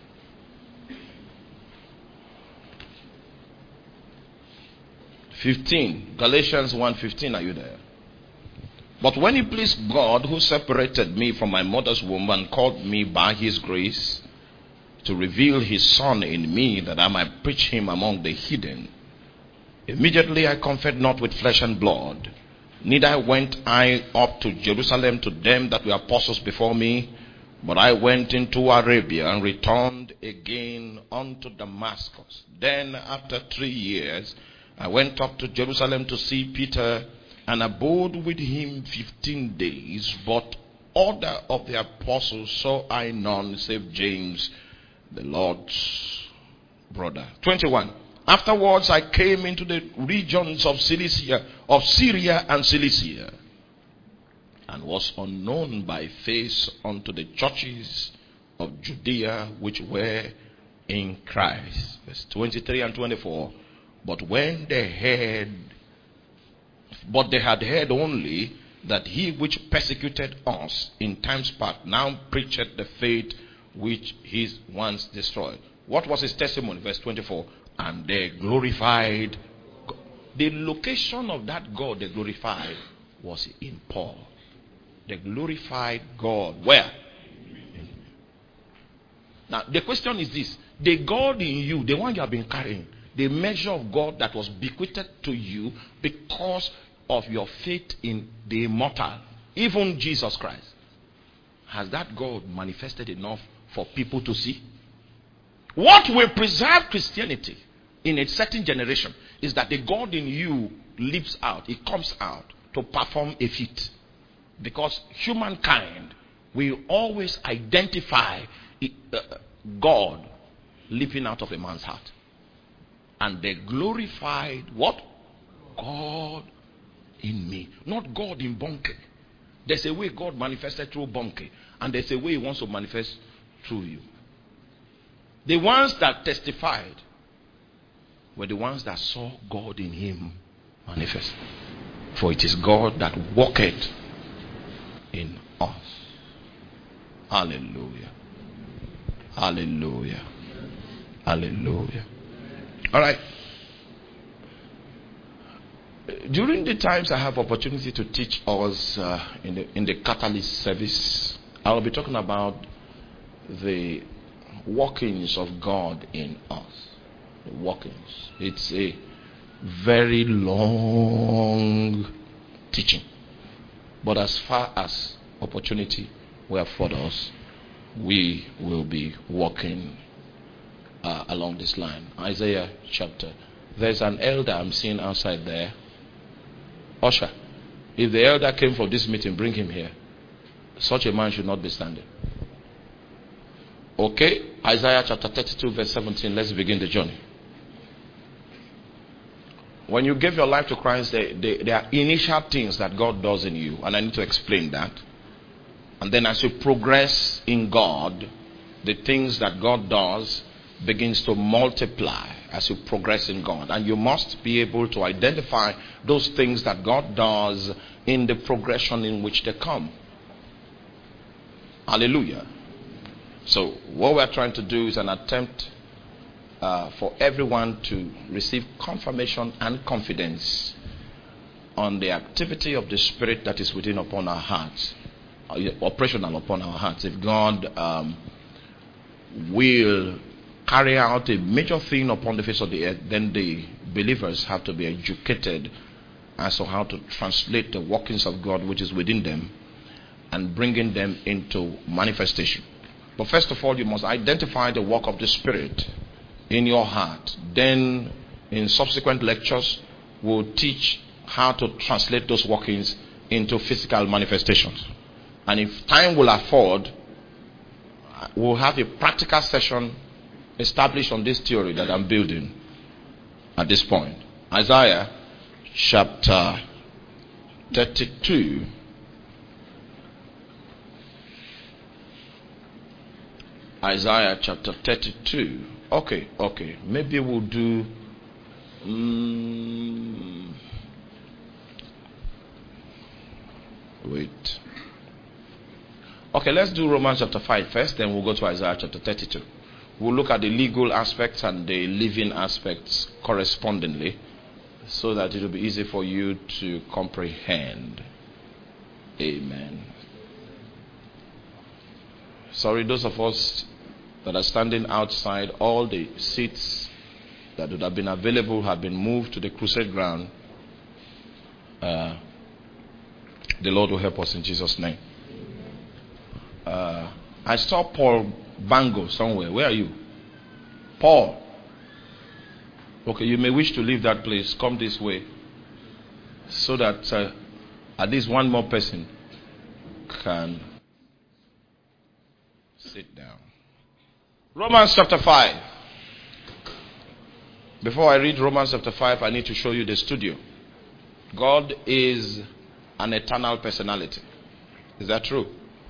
Galatians 1:15. Are you there? But when it pleased God, who separated me from my mother's womb and called me by his grace to reveal his Son in me, that I might preach him among the heathen, immediately I conferred not with flesh and blood, neither went I up to Jerusalem to them that were apostles before me, but I went into Arabia and returned again unto Damascus. Then after 3 years, I went up to Jerusalem to see Peter, and abode with him 15 days. But other of the apostles saw I none, save James, the Lord's brother. 21. Afterwards I came into the regions of Syria and Cilicia, and was unknown by face unto the churches of Judea which were in Christ. Verse 23 and 24. But they had heard only that he which persecuted us in times past now preacheth the faith which he once destroyed. What was his testimony? Verse 24. And they glorified God. The location of that God they glorified was in Paul. They glorified God. Where? Now the question is this. The God in you, the one you have been carrying, the measure of God that was bequeathed to you because of your faith in the immortal, even Jesus Christ, has that God manifested enough for people to see? What will preserve Christianity in a certain generation is that the God in you leaps out, it comes out to perform a feat. Because humankind will always identify God leaping out of a man's heart. And they glorified what? God in me. Not God in Bonke. There's a way God manifested through Bonke. And there's a way he wants to manifest through you. The ones that testified were the ones that saw God in him manifest. For it is God that walketh in us. Hallelujah. Hallelujah. Hallelujah. All right. During the times I have opportunity to teach us in the catalyst service, I will be talking about the workings of God in us. The workings. It's a very long teaching. But as far as opportunity will afford us, we will be walking along this line. Isaiah chapter. There's an elder I'm seeing outside there. Usher, if the elder came for this meeting, bring him here. Such a man should not be standing. Okay? Isaiah chapter 32 verse 17. Let's begin the journey. When you give your life to Christ, there are initial things that God does in you. And I need to explain that. And then as you progress in God, the things that God does begins to multiply as you progress in God. And you must be able to identify those things that God does in the progression in which they come. Hallelujah. So what we're trying to do is an attempt for everyone to receive confirmation and confidence on the activity of the Spirit that is within upon our hearts, operational upon our hearts. If God will carry out a major thing upon the face of the earth, then the believers have to be educated as to how to translate the workings of God which is within them and bringing them into manifestation. But first of all, you must identify the work of the Spirit in your heart. Then in subsequent lectures, we'll teach how to translate those workings into physical manifestations. And if time will afford, we'll have a practical session established on this theory that I'm building at this point. Isaiah chapter 32. Isaiah chapter 32. Okay. Maybe we'll do wait. Okay, let's do Romans chapter 5 first, then we'll go to Isaiah chapter 32. We'll look at the legal aspects and the living aspects correspondingly so that it will be easy for you to comprehend. Amen. Sorry, those of us that are standing outside, all the seats that would have been available have been moved to the crusade ground. The Lord will help us in Jesus' name. I saw Paul Bango somewhere. Where are you? Paul. Okay, you may wish to leave that place. Come this way. So that at least one more person can sit down. Romans chapter 5. Before I read Romans chapter 5, I need to show you the studio. God is an eternal personality. Is that true?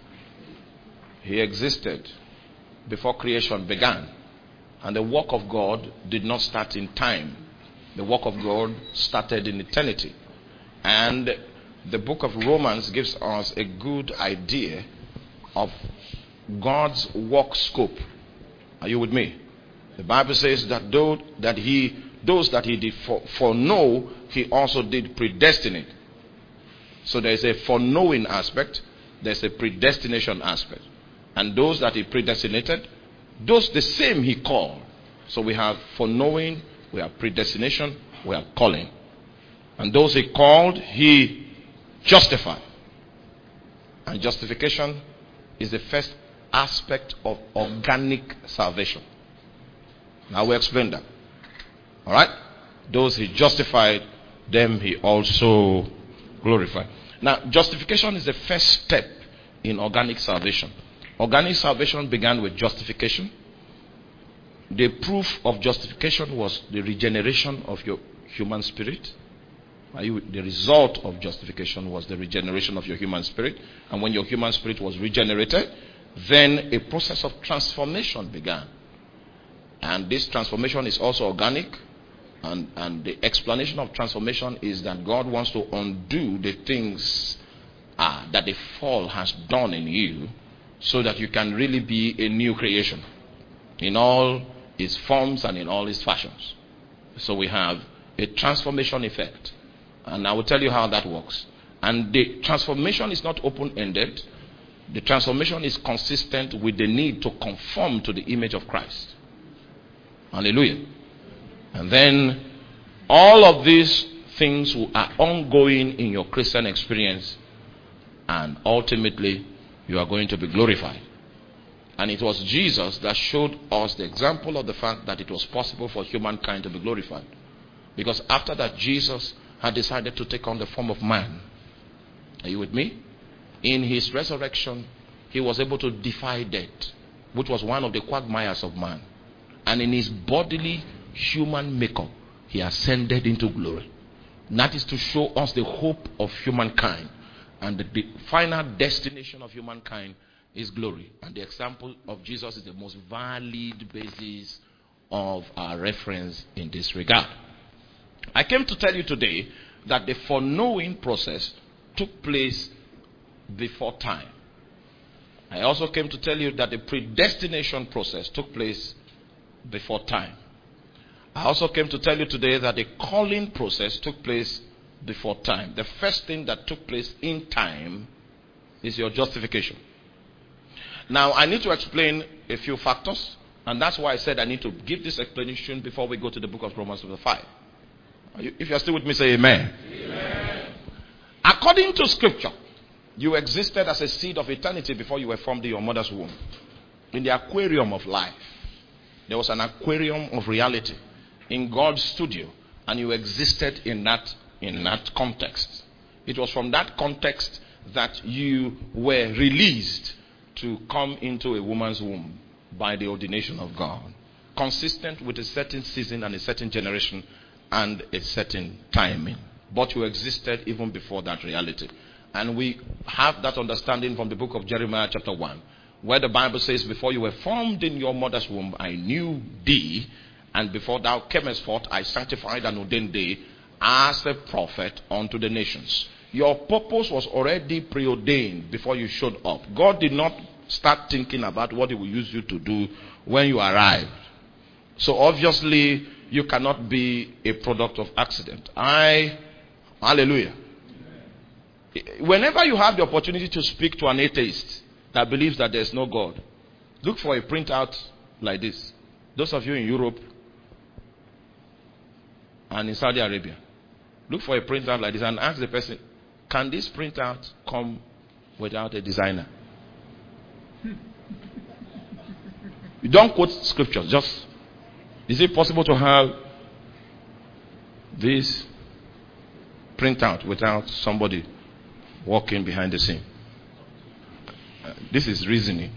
He existed before creation began. And the work of God did not start in time. The work of God started in eternity. And the book of Romans gives us a good idea of God's work scope. Are you with me? The Bible says that those that he did foreknow, he also did predestinate. So there is a foreknowing aspect, there's a predestination aspect. And those that he predestinated, those the same he called. So we have foreknowing, we have predestination, we have calling. And those he called, he justified. And justification is the first aspect of organic salvation. Now we explain that. Alright? Those he justified, them he also glorified. Now, justification is the first step in organic salvation. Organic salvation began with justification. The proof of justification was the regeneration of your human spirit. The result of justification was the regeneration of your human spirit. And when your human spirit was regenerated, then a process of transformation began. And this transformation is also organic. And the explanation of transformation is that God wants to undo the things that the fall has done in you, so that you can really be a new creation in all its forms and in all its fashions. So we have a transformation effect. And I will tell you how that works. And the transformation is not open-ended. The transformation is consistent with the need to conform to the image of Christ. Hallelujah. And then all of these things are ongoing in your Christian experience, and ultimately you are going to be glorified. And it was Jesus that showed us the example of the fact that it was possible for humankind to be glorified. Because after that, Jesus had decided to take on the form of man. Are you with me? In his resurrection, he was able to defy death, which was one of the quagmires of man. And in his bodily human makeup, he ascended into glory. And that is to show us the hope of humankind. And the final destination of humankind is glory. And the example of Jesus is the most valid basis of our reference in this regard. I came to tell you today that the foreknowing process took place before time. I also came to tell you that the predestination process took place before time. I also came to tell you today that the calling process took place before time. The first thing that took place in time is your justification. Now, I need to explain a few factors, and that's why I said I need to give this explanation before we go to the book of Romans chapter 5. If you are still with me, say amen. Amen. According to scripture, you existed as a seed of eternity before you were formed in your mother's womb. In the aquarium of life. There was an aquarium of reality in God's studio, and you existed in that context. It was from that context that you were released to come into a woman's womb by the ordination of God, consistent with a certain season and a certain generation and a certain timing. But you existed even before that reality. And we have that understanding from the book of Jeremiah chapter 1, where the Bible says, before you were formed in your mother's womb, I knew thee, and before thou camest forth, I sanctified and ordained thee as a prophet unto the nations. Your purpose was already preordained before you showed up. God did not start thinking about what he will use you to do when you arrived. So obviously, you cannot be a product of accident. Hallelujah. Whenever you have the opportunity to speak to an atheist that believes that there is no God, look for a printout like this. Those of you in Europe and in Saudi Arabia, look for a printout like this and ask the person, can this printout come without a designer? You don't quote scriptures, just, is it possible to have this printout without somebody walking behind the scene? This is reasoning.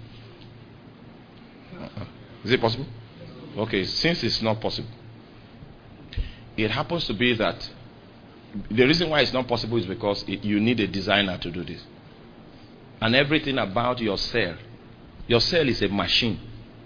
Is it possible? Okay, since it's not possible, it happens to be that the reason why it's not possible is because you need a designer to do this. and everything about your cell. Your cell is a machine.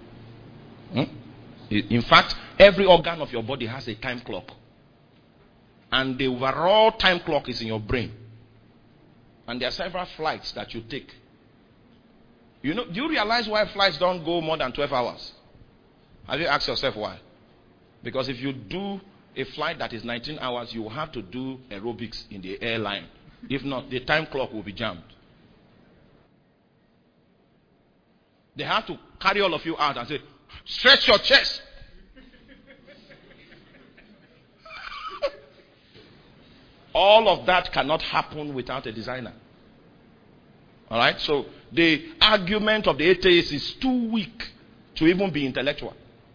In fact, every organ of your body has a time clock. And the overall time clock is in your brain. And there are several flights that you take. Do you realize why flights don't go more than 12 hours? Have you asked yourself why? Because if you do a flight that is 19 hours, you will have to do aerobics in the airline. If not, the time clock will be jammed. They have to carry all of you out and say, stretch your chest. All of that cannot happen without a designer. Alright? So the argument of the atheist is too weak to even be intellectual.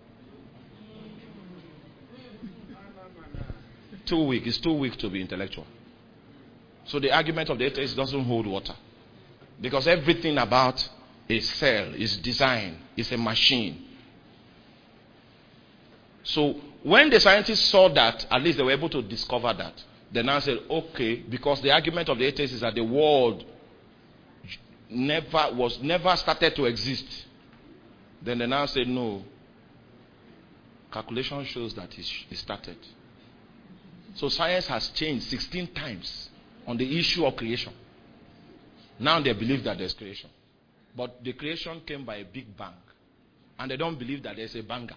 Too weak. It's too weak to be intellectual. So the argument of the atheist doesn't hold water. Because everything about a cell is design, is a machine. So when the scientists saw that, at least they were able to discover that. They now said, okay, because the argument of the atheists is that the world never started to exist. Then they now say, no. Calculation shows that it started. So science has changed 16 times on the issue of creation. Now they believe that there's creation. But the creation came by a big bang. And they don't believe that there's a banger.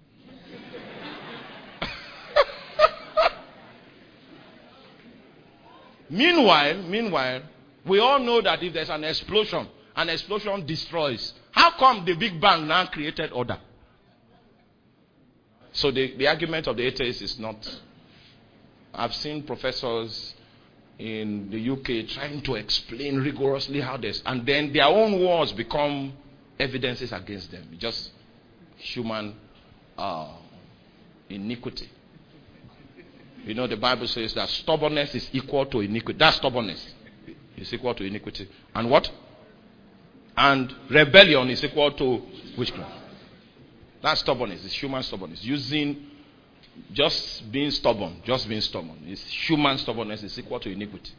Meanwhile, we all know that if there's an explosion destroys. How come the Big Bang now created order? So the argument of the atheist is not. I've seen professors in the UK trying to explain rigorously how this, and then their own words become evidences against them. Just human iniquity. The Bible says that stubbornness is equal to iniquity. That stubbornness is equal to iniquity. And what? And rebellion is equal to witchcraft. That stubbornness is human stubbornness. Just being stubborn. It's human stubbornness is equal to iniquity.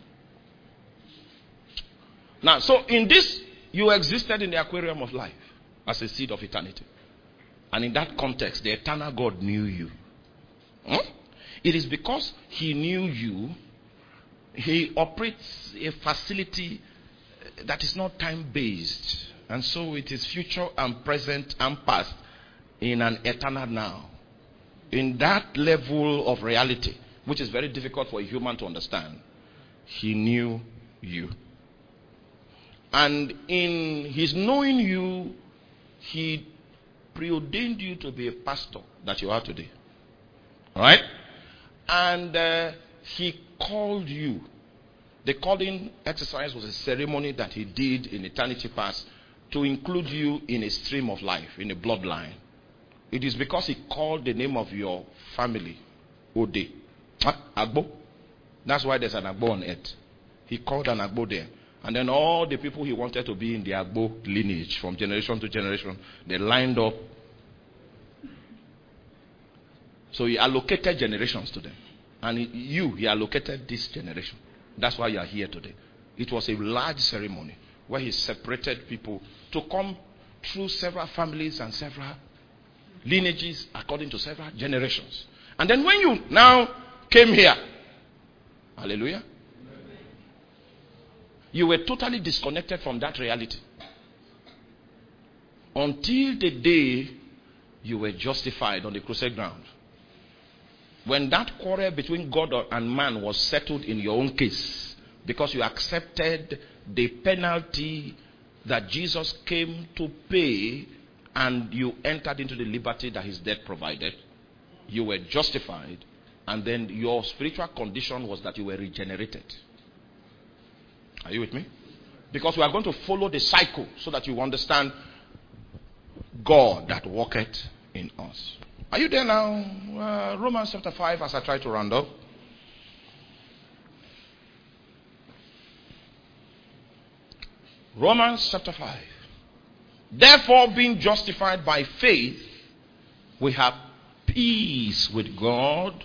Now, so in this, you existed in the aquarium of life as a seed of eternity. And in that context, the eternal God knew you. It is because he knew you, he operates a facility that is not time-based. And so it is future and present and past in an eternal now. In that level of reality, which is very difficult for a human to understand, he knew you. And in his knowing you, he preordained you to be a pastor that you are today. Alright? And he called you. The calling exercise was a ceremony that he did in eternity past to include you in a stream of life, in a bloodline. It is because he called the name of your family, Ode. Agbo. That's why there's an Agbo on earth. He called an Agbo there. And then all the people he wanted to be in the Agbo lineage, from generation to generation, they lined up. So he allocated generations to them. And he allocated this generation. That's why you are here today. It was a large ceremony where he separated people to come through several families and several lineages according to several generations. And then when you now came here, hallelujah, you were totally disconnected from that reality. Until the day you were justified on the crusade ground. When that quarrel between God and man was settled in your own case, because you accepted the penalty that Jesus came to pay, and you entered into the liberty that his death provided, you were justified, and then your spiritual condition was that you were regenerated. Are you with me? Because we are going to follow the cycle so that you understand God that worketh in us. Are you there now? Romans chapter 5 as I try to round up. Romans chapter 5. Therefore, being justified by faith, we have peace with God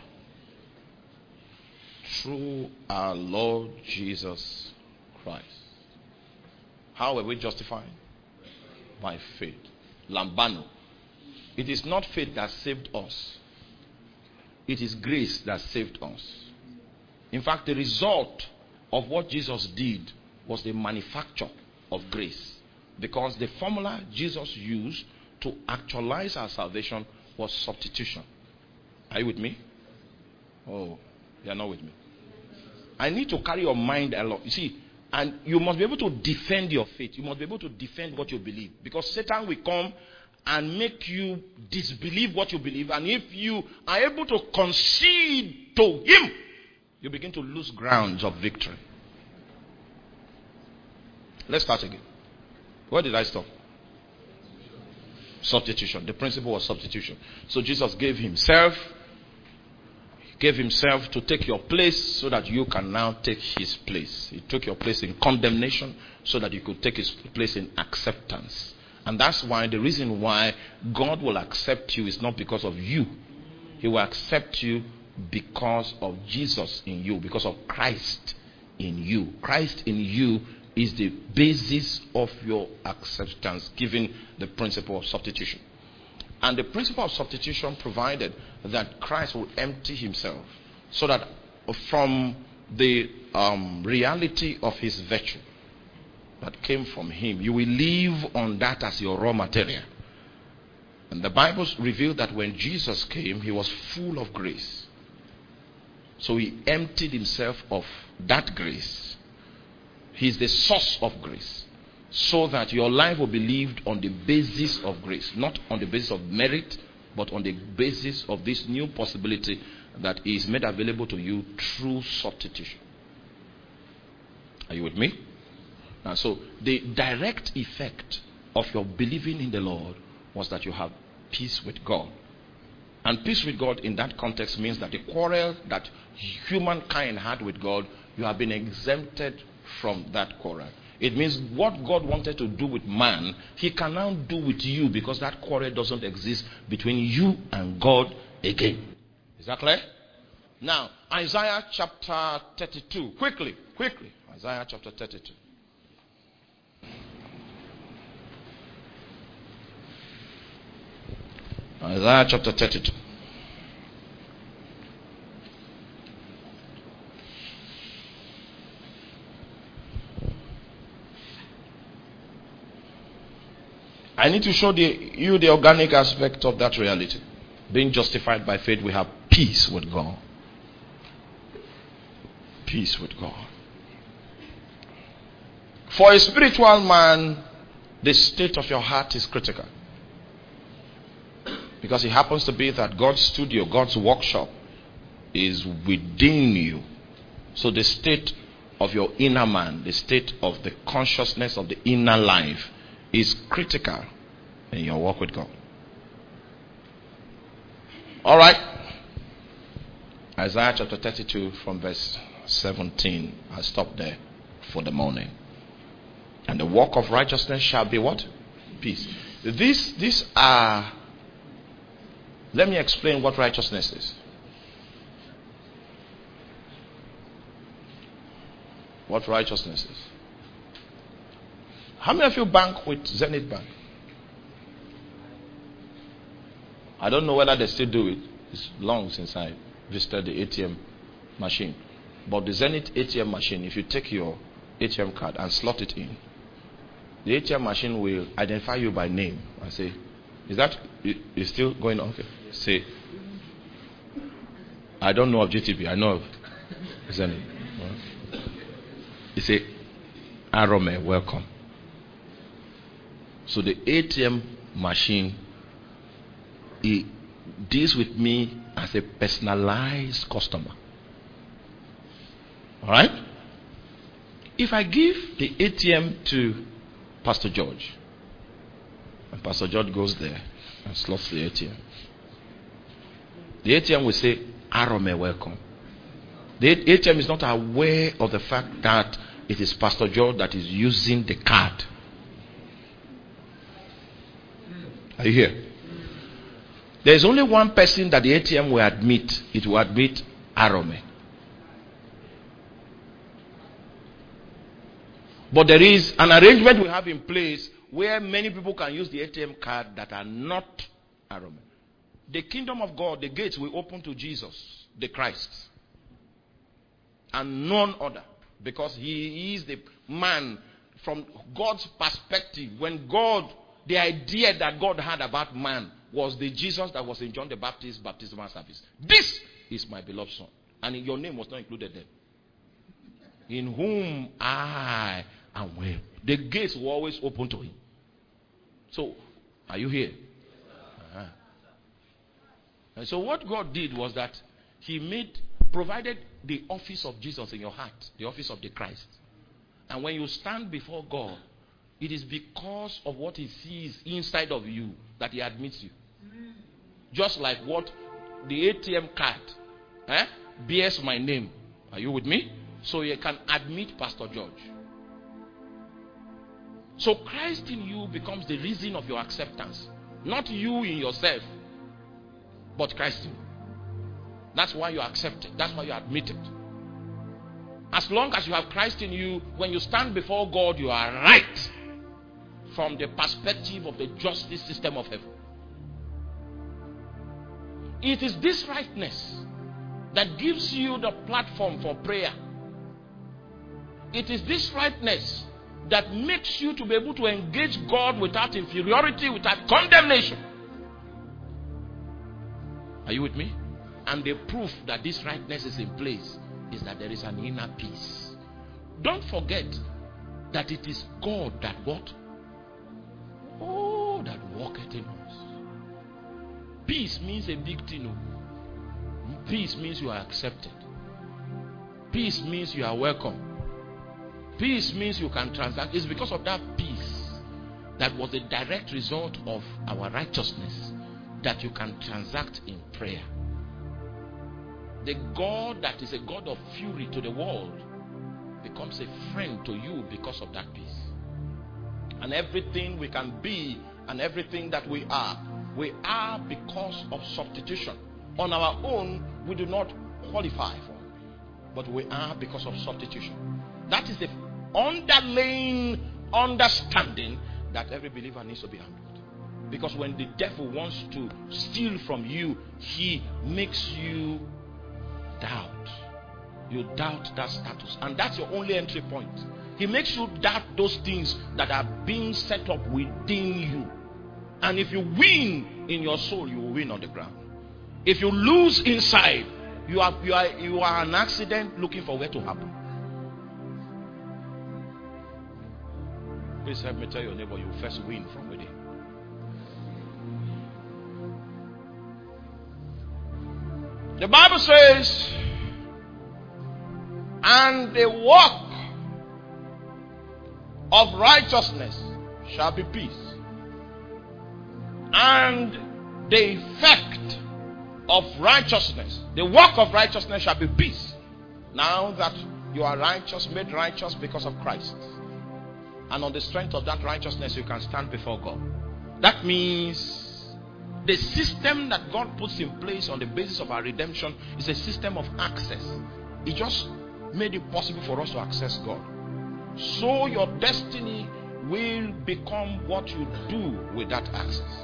through our Lord Jesus Christ. How were we justified? By faith. Lambano. It is not faith that saved us. It is grace that saved us. In fact, the result of what Jesus did was the manufacture of grace. Because the formula Jesus used to actualize our salvation was substitution. Are you with me? Oh, you are not with me. I need to carry your mind along. You see, and you must be able to defend your faith. You must be able to defend what you believe. Because Satan will come and make you disbelieve what you believe. And if you are able to concede to him, you begin to lose grounds of victory. Let's start again. Where did I stop? Substitution. The principle was substitution. So Jesus gave himself to take your place so that you can now take his place. He took your place in condemnation so that you could take his place in acceptance. And that's why the reason why God will accept you is not because of you. He will accept you because of Jesus in you, because of Christ in you. Christ in you is the basis of your acceptance, given the principle of substitution. And the principle of substitution provided that Christ will empty himself so that from the reality of his virtue that came from him, you will live on that as your raw material. And the Bible revealed that when Jesus came, he was full of grace. So he emptied himself of that grace. He's the source of grace. So that your life will be lived on the basis of grace. Not on the basis of merit, but on the basis of this new possibility that is made available to you through substitution. Are you with me? Now, so the direct effect of your believing in the Lord was that you have peace with God. And peace with God in that context means that the quarrel that humankind had with God, you have been exempted from that quarrel. It means what God wanted to do with man, he can now do with you, because that quarrel doesn't exist between you and God again. Is that clear? Now, Isaiah chapter 32. Quickly. Isaiah chapter 32. Isaiah chapter 32. I need to show you the organic aspect of that reality. Being justified by faith, we have peace with God. Peace with God. For a spiritual man, the state of your heart is critical. Because it happens to be that God's studio, God's workshop is within you. So the state of your inner man, the state of the consciousness of the inner life is critical in your walk with God. Alright. Isaiah chapter 32 from verse 17. I'll stop there for the morning. And the work of righteousness shall be what? Peace. These are... Let me explain what righteousness is. What righteousness is. How many of you bank with Zenith Bank? I don't know whether they still do it. It's long since I visited the ATM machine. But the Zenith ATM machine, if you take your ATM card and slot it in, the ATM machine will identify you by name and say, is that is still going on? Okay. Say, I don't know of GTB, I know of Zenith. You say, Arome, welcome. So the ATM machine, it deals with me as a personalized customer. Alright? If I give the ATM to Pastor George, and Pastor George goes there and slots the ATM, the ATM will say, Arome, welcome. The ATM is not aware of the fact that it is Pastor George that is using the card. Are you here? There is only one person that the ATM will admit. It will admit Arome. But there is an arrangement we have in place where many people can use the ATM card that are not Roman. The kingdom of God, the gates will open to Jesus, the Christ, and none other, because he is the man from God's perspective. When God, the idea that God had about man was the Jesus that was in John the Baptist's baptismal service. This is my beloved son. And your name was not included there. In whom I am well. The gates were always open to him. So, are you here? Uh-huh. And so what God did was that he provided the office of Jesus in your heart, the office of the Christ. And when you stand before God, it is because of what he sees inside of you that he admits you. Just like what the ATM card bears my name. Are you with me? So you can admit Pastor George. So Christ in you becomes the reason of your acceptance. Not you in yourself, but Christ in you. That's why you are accepted. That's why you are admitted. As long as you have Christ in you, when you stand before God, you are right from the perspective of the justice system of heaven. It is this rightness that gives you the platform for prayer. It is this rightness that makes you to be able to engage God without inferiority, without condemnation. Are you with me? And the proof that this rightness is in place is that there is an inner peace. Don't forget that it is God that what? Oh, that walketh in us. Peace means a big thing. Peace means you are accepted. Peace means you are welcome. Peace means you can transact. It's because of that peace that was the direct result of our righteousness that you can transact in prayer. The God that is a God of fury to the world becomes a friend to you because of that peace. And everything we can be and everything that we are because of substitution. On our own, we do not qualify for it, but we are because of substitution. That is the underlying understanding that every believer needs to be handled. Because when the devil wants to steal from you, he makes you doubt. You doubt that status. And that's your only entry point. He makes you doubt those things that are being set up within you. And if you win in your soul, you will win on the ground. If you lose inside, you are an accident looking for where to happen. Please help me tell your neighbor, you will first win from within. The Bible says, and the work of righteousness shall be peace, and the effect of righteousness, the work of righteousness shall be peace. Now that you are righteous, made righteous because of Christ, and on the strength of that righteousness you can stand before God. That means the system that God puts in place on the basis of our redemption is a system of access. He just made it possible for us to access God. So your destiny will become what you do with that access.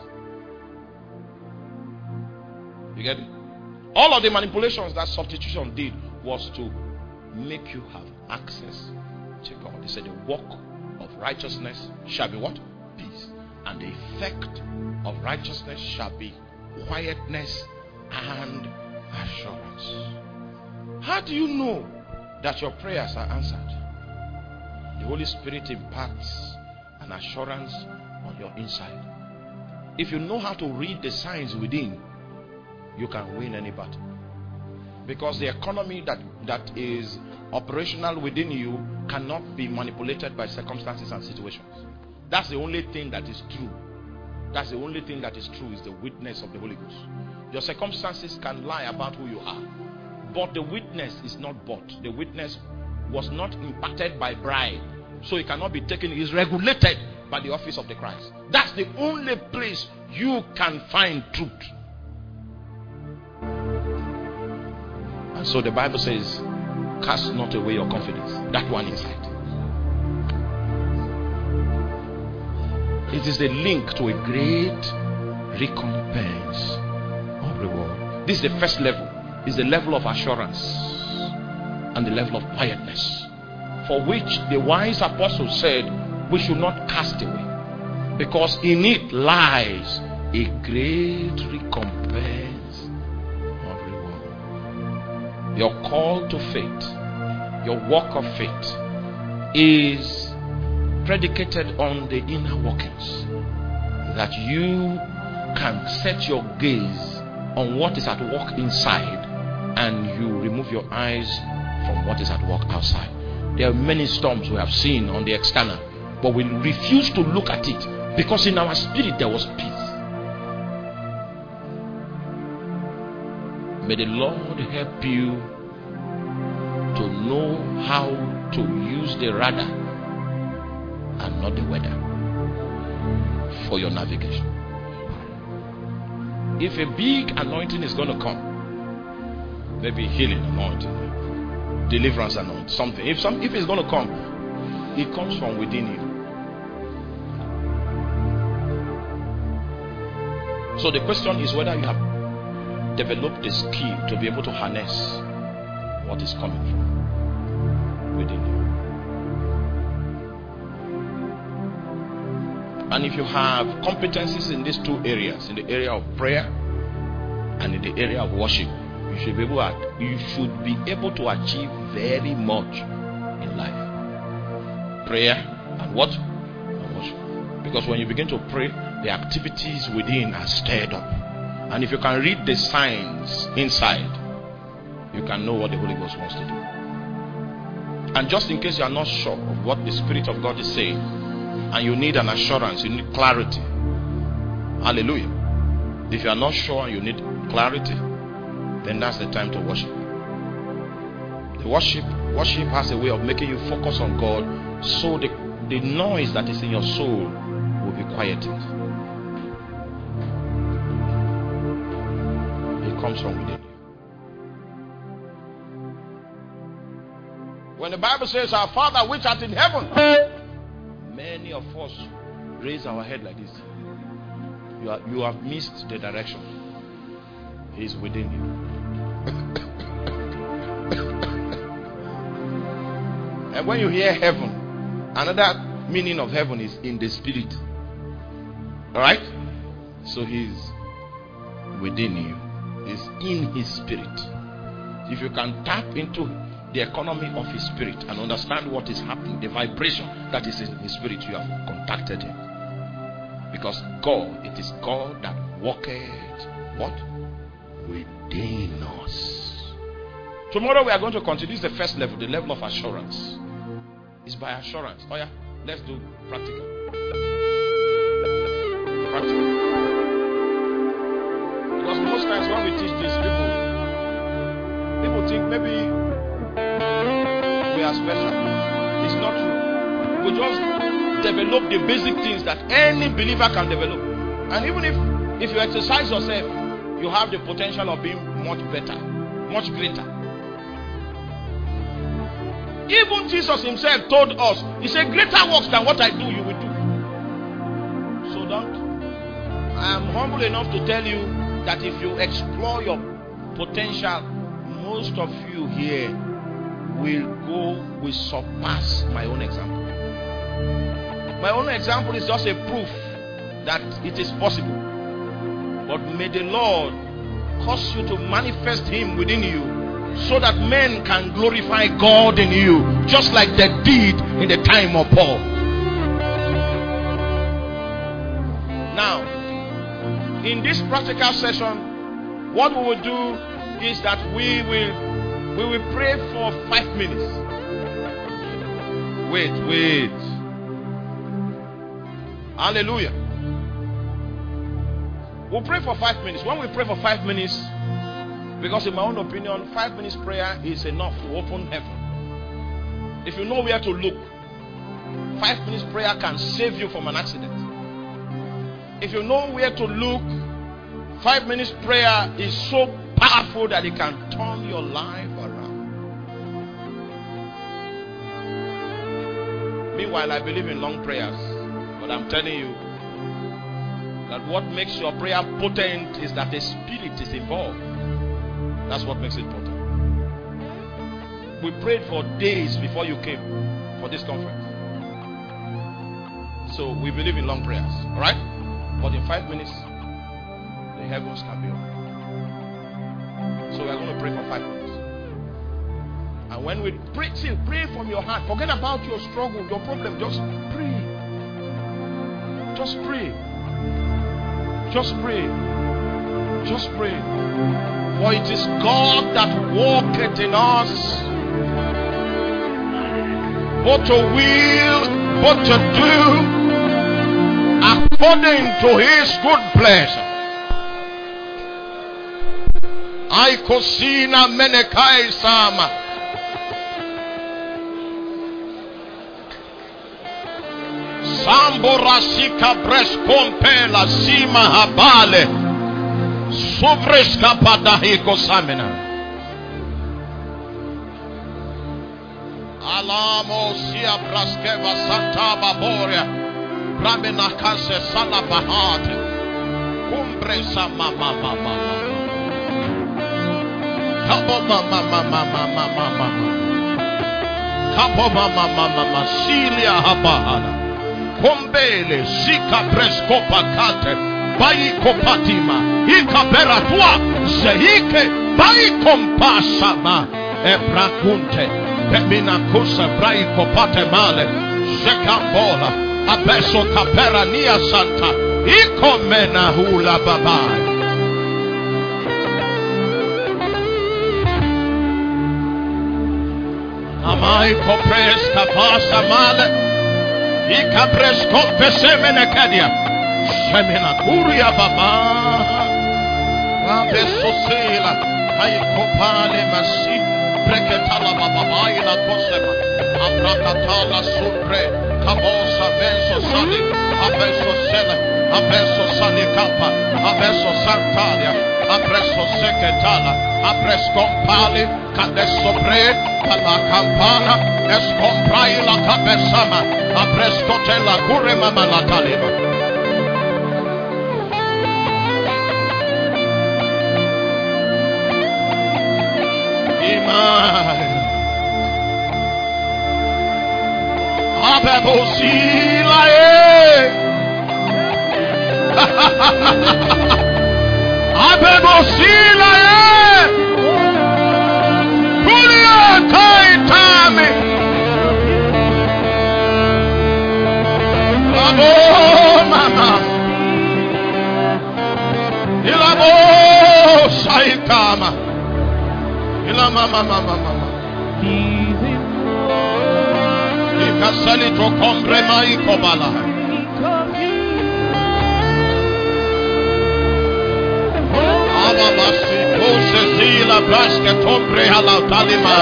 You get it? All of the manipulations that substitution did was to make you have access to God. He said the work of righteousness shall be what? Peace. And the effect of righteousness shall be quietness and assurance. How do you know that your prayers are answered? The Holy Spirit imparts an assurance on your inside. If you know how to read the signs within, you can win any battle. Because the economy that is operational within you cannot be manipulated by circumstances and situations. That's the only thing that is true. That's the only thing that is true, is the witness of the Holy Ghost. Your circumstances can lie about who you are, but the witness is not bought. The witness was not imparted by bribe, so it cannot be taken. It is regulated by the office of the Christ. That's the only place you can find truth. And so the Bible says, cast not away your confidence. That one inside. It is a link to a great recompense of reward. This is the first level. It's the level of assurance and the level of quietness, for which the wise apostle said we should not cast away, because in it lies a great recompense of reward. Your call to faith, your walk of faith, is predicated on the inner workings, that you can set your gaze on what is at work inside and you remove your eyes from what is at work outside. There are many storms we have seen on the external, but we refuse to look at it because in our spirit there was peace. May the Lord help you to know how to use the radar and not the weather for your navigation. If a big anointing is going to come, maybe healing anointing, deliverance anointing, something. If it's going to come, it comes from within you. So the question is whether you have developed the skill to be able to harness what is coming from within you. And if you have competencies in these two areas, in the area of prayer and in the area of worship, you should be able to achieve very much in life. Prayer and what? And worship. Because when you begin to pray, the activities within are stirred up. And if you can read the signs inside, you can know what the Holy Ghost wants to do. And just in case you are not sure of what the Spirit of God is saying, and you need an assurance, you need clarity. Hallelujah. If you are not sure and you need clarity, then that's the time to worship. The worship has a way of making you focus on God, so the noise that is in your soul will be quieted. It comes from within you. When the Bible says, "Our Father which art in heaven," many of us raise our head like this. You have missed the direction. He is within you. And when you hear heaven, another meaning of heaven is in the spirit. Alright? So he's within you. He's in his spirit. If you can tap into the economy of his spirit and understand what is happening, the vibration that is in his spirit, you have contacted him. Because God, it is God that walketh what? Within us. Tomorrow we are going to continue. This is the first level, the level of assurance. It's by assurance. Oh yeah, let's do practical. Practical. Because most times when we teach this, people think maybe we are special. It's not true. We just develop the basic things that any believer can develop. And even if you exercise yourself, you have the potential of being much better, much greater. Even Jesus himself told us, he said, "Greater works than what I do, you will do." So I am humble enough to tell you that if you explore your potential, most of you here will surpass my own example. My own example is just a proof that it is possible. But may the Lord cause you to manifest him within you, so that men can glorify God in you, just like they did in the time of Paul. Now, in this practical session, what we will do is that we will pray for 5 minutes. Wait. Hallelujah. We'll pray for 5 minutes. When we pray for 5 minutes, because in my own opinion, 5 minutes prayer is enough to open heaven. If you know where to look, 5 minutes prayer can save you from an accident. If you know where to look, 5 minutes prayer is so powerful that it can turn your life around. Meanwhile, I believe in long prayers, but I'm telling you, That what makes your prayer potent is that the Spirit is involved. That's what makes it potent. We prayed for days before you came for this conference. So we believe in long prayers. Alright? But in 5 minutes, the heavens can be open. So we are going to pray for 5 minutes. And when we pray, see, pray from your heart. Forget about your struggle, your problem. Just pray. Just pray. Just pray. Just pray. For it is God that walketh in us, both to will, both to do, according to his good pleasure. I cosina menekai sama. Samborasika prescompela sima habale. Sovreska padahiko samina. Alamo sia braskeva santa baboria. Bramena kase sana bahate. Umbre sama mama mama. Kabo mama mama mama mama. Kabo mama mama mama. Silia habahana. Kombele zika preskopa kate. Baiko patima. Ika peratua. Zehike. Baiko mpasama. Ebrakunte. Pemina kusa braiko pate male. Zekambola. Abeso kapera nia santa. Iko mena hula babai. Amai kopres kapasa male. Ika presko pesemene kadia. Semena kuria baba. Abeso sila. Hai kopale masi. Preketala baba ila kosema. Abrakatala supre. Kabosa benso sali. Abeso sela. Abeso sali kapa. Abeso santalia. Abeso seketala. Abeso pali. Kadeso pre. Kala kampana. Escomprai la cabesama. Abeso tela kure mama la taliba. Abebosila Abebosila Kulia kaitame Abo mama Ilabo saitama Ilama mama mama Ikasali to kombre mai kobala Ababasi kose zila braske tombre hala talima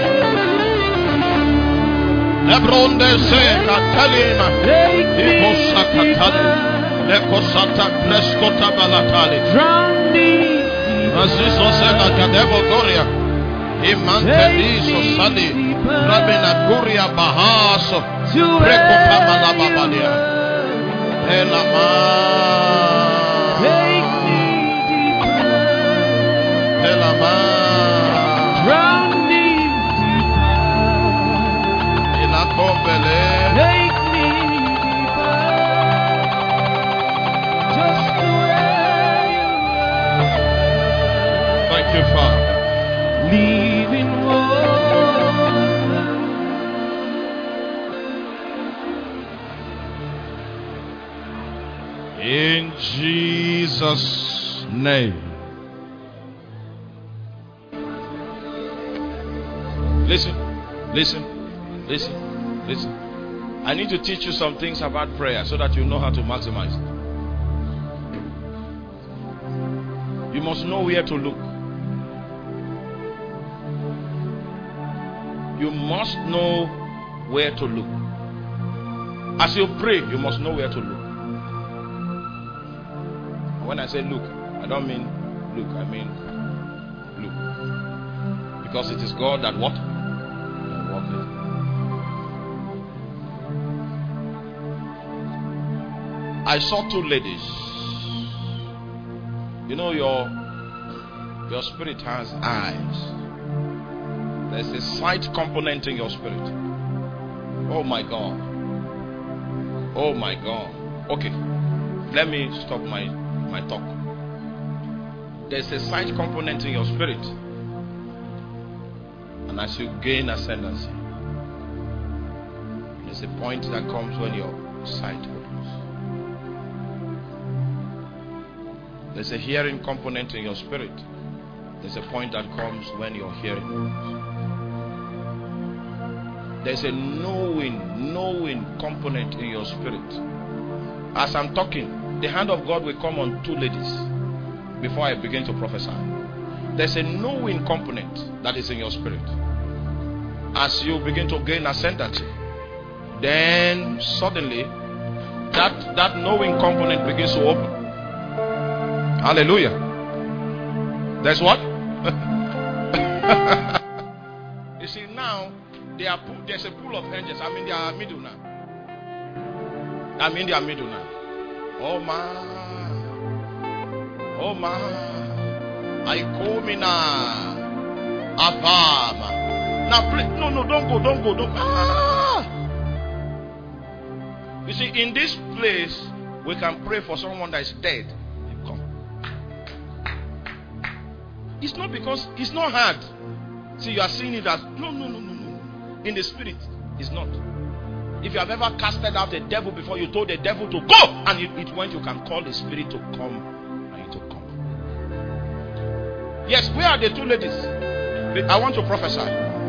Lebronde se katalima Ikosa katali Lekosata preskota balatali Azizo sela kadebo goria Imanteliso sali Rabina kuria bahaso Preko pamala babalia Elama Elama Ilakombele Take me deeper, just the way you are. Thank you, Father. Living water. In Jesus' name. Listen. I need to teach you some things about prayer so that you know how to maximize it. You must know where to look. You must know where to look. As you pray, you must know where to look. When I say look, I don't mean look, I mean look. Because it is God that what? That walketh. I saw two ladies You know, your spirit has eyes. There's a sight component in your spirit. Oh my God. Oh my God. Okay. Let me stop my talk. There's a sight component in your spirit. And as you gain ascendancy, there's a point that comes when your sight opens. There's a hearing component in your spirit. There's a point that comes when your hearing opens. There's a knowing component in your spirit. As I'm talking, the hand of God will come on two ladies before I begin to prophesy. There's a knowing component that is in your spirit. As you begin to gain ascendancy, then suddenly that knowing component begins to open. Hallelujah. There's what? You see, now there's a pool of angels. I mean, they are middle now. Oh my. I come in Avama. Now, no, don't go. You see, in this place, we can pray for someone that is dead. Come. It's not because it's not hard. See, you are seeing it as no. In the spirit, it's not. If you have ever casted out a devil before, you told the devil to go, and it went, you can call the spirit to come, and it will come. Yes, where are the two ladies? I want to prophesy.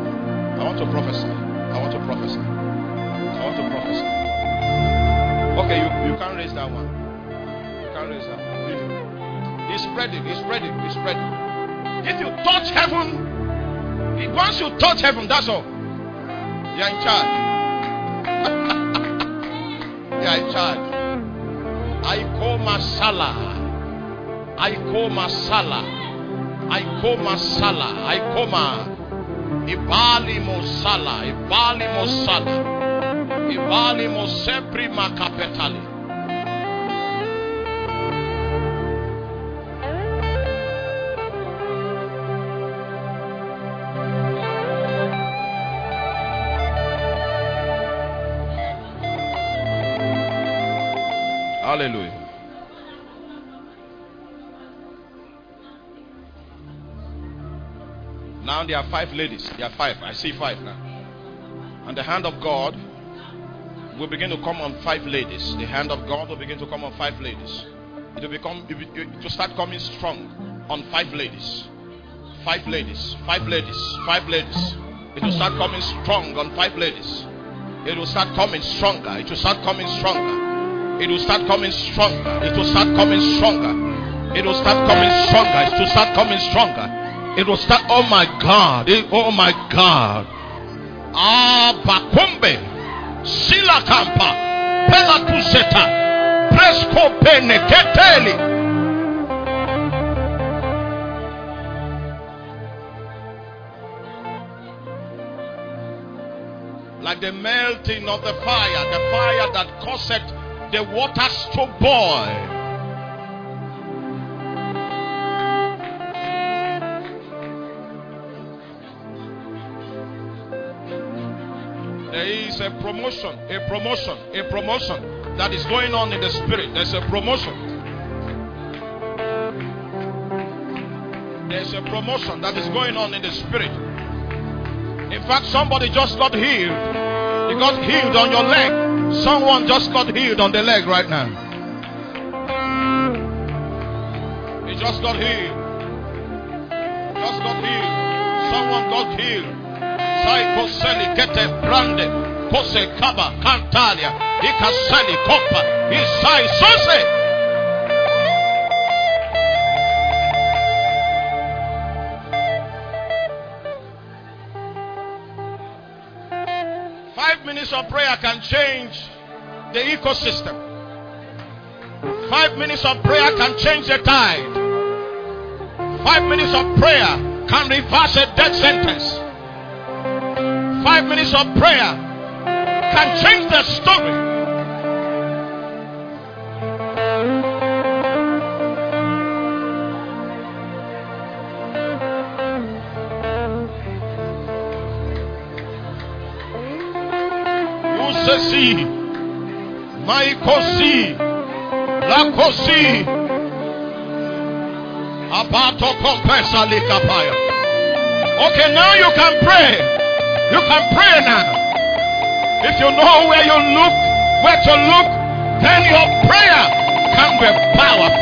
Okay, you can't raise that one. It's spreading. If you touch heaven, once you touch heaven, that's all. You're in charge. I call masala. Ibali mosepri makapetali. Hallelujah. Now there are 5 ladies. There are 5. I see 5 now. And the hand of God will begin to come on 5 ladies. The hand of God will begin to come on 5 ladies. It will start coming strong on 5 ladies. 5 ladies. It will start coming strong on 5 ladies. It will start coming stronger. It will start coming stronger. It will start coming stronger. It will start coming stronger. It will start coming stronger. It will start coming stronger. It will start. Oh my God. Oh my God. Bakumbe. Sila kampa. Pela kuseta. Presko pene keteli. Like the melting of the fire that caused the waters to boil. There is a promotion that is going on in the spirit. There's a promotion that is going on in the spirit. In fact, somebody just got healed. You got healed on your leg. Someone just got healed on the leg right now. He just got healed. Someone got healed. Psychoseli kete brande. Kose kaba kantalia. Ikaseli kopa. Isai sose. Of prayer can change the ecosystem. 5 minutes of prayer can change the tide. 5 minutes of prayer can reverse a death sentence. 5 minutes of prayer can change the story. Marusesi, Maikosi, Lakosi, Abato Compesa Likapaya. Okay, now you can pray. You can pray now. If you know where to look, then your prayer can be powerful.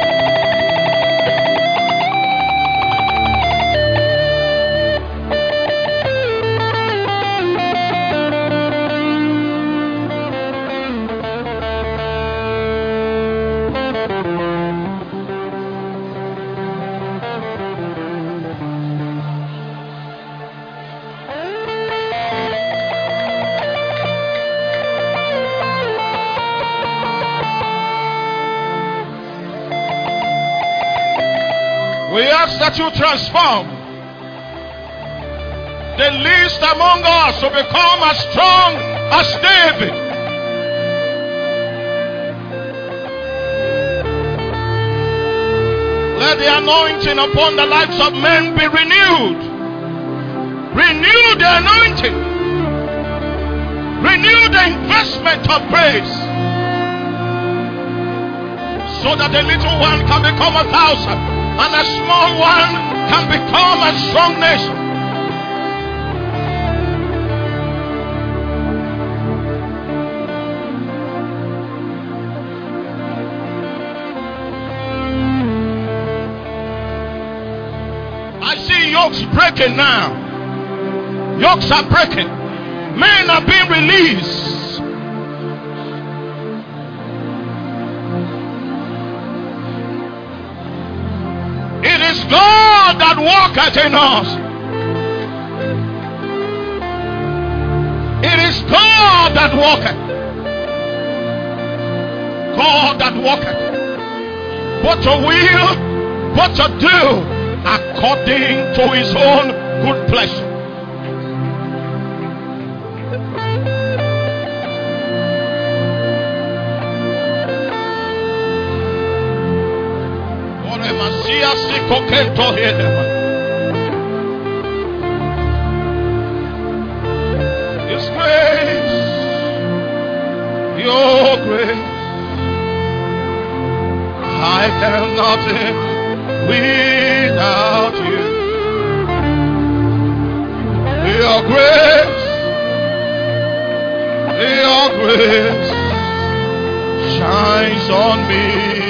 We ask that you transform the least among us to become as strong as David. Let the anointing upon the lives of men be renewed. Renew the anointing. Renew the investment of praise. So that the little one can become 1,000. And a small one can become a strong nation. I see yokes breaking now. Yokes are breaking. Men are being released. It is God that walketh in us. It is God that walketh. God that walketh. But to will, but to do according to his own good pleasure. His grace, your grace, I am nothing without you. Your grace shines on me.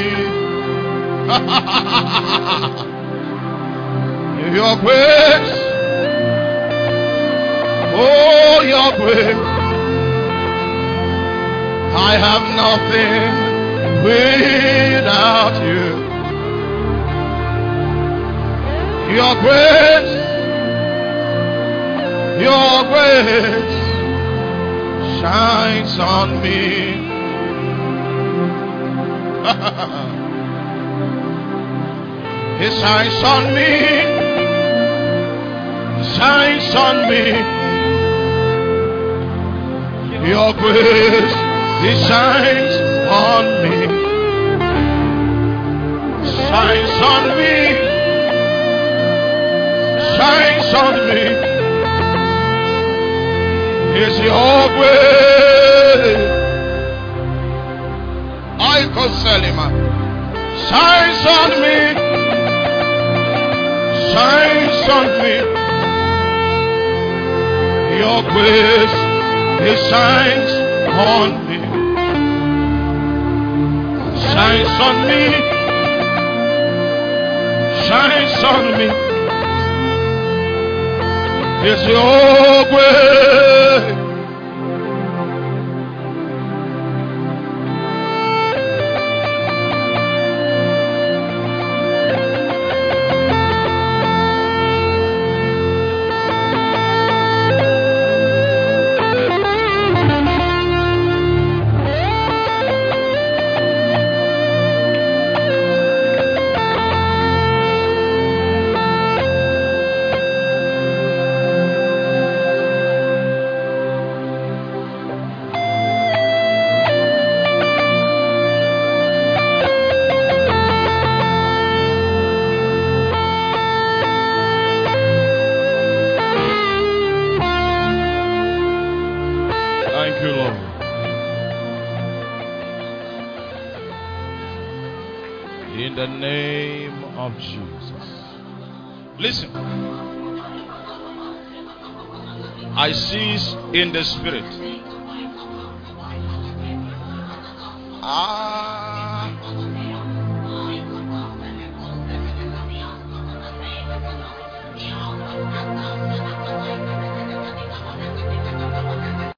Your grace, oh your grace, I have nothing without you. Your grace shines on me. It shines on me. Shines on me. Your grace, it shines on me. Shines on me. Shines on me. It's your grace. I call Selima. Shines on me. Shines on me. Your grace, it shines on me. Shines on me. Shines on me. It's your grace. Thank you, Lord. In the name of Jesus. Listen. I see in the spirit.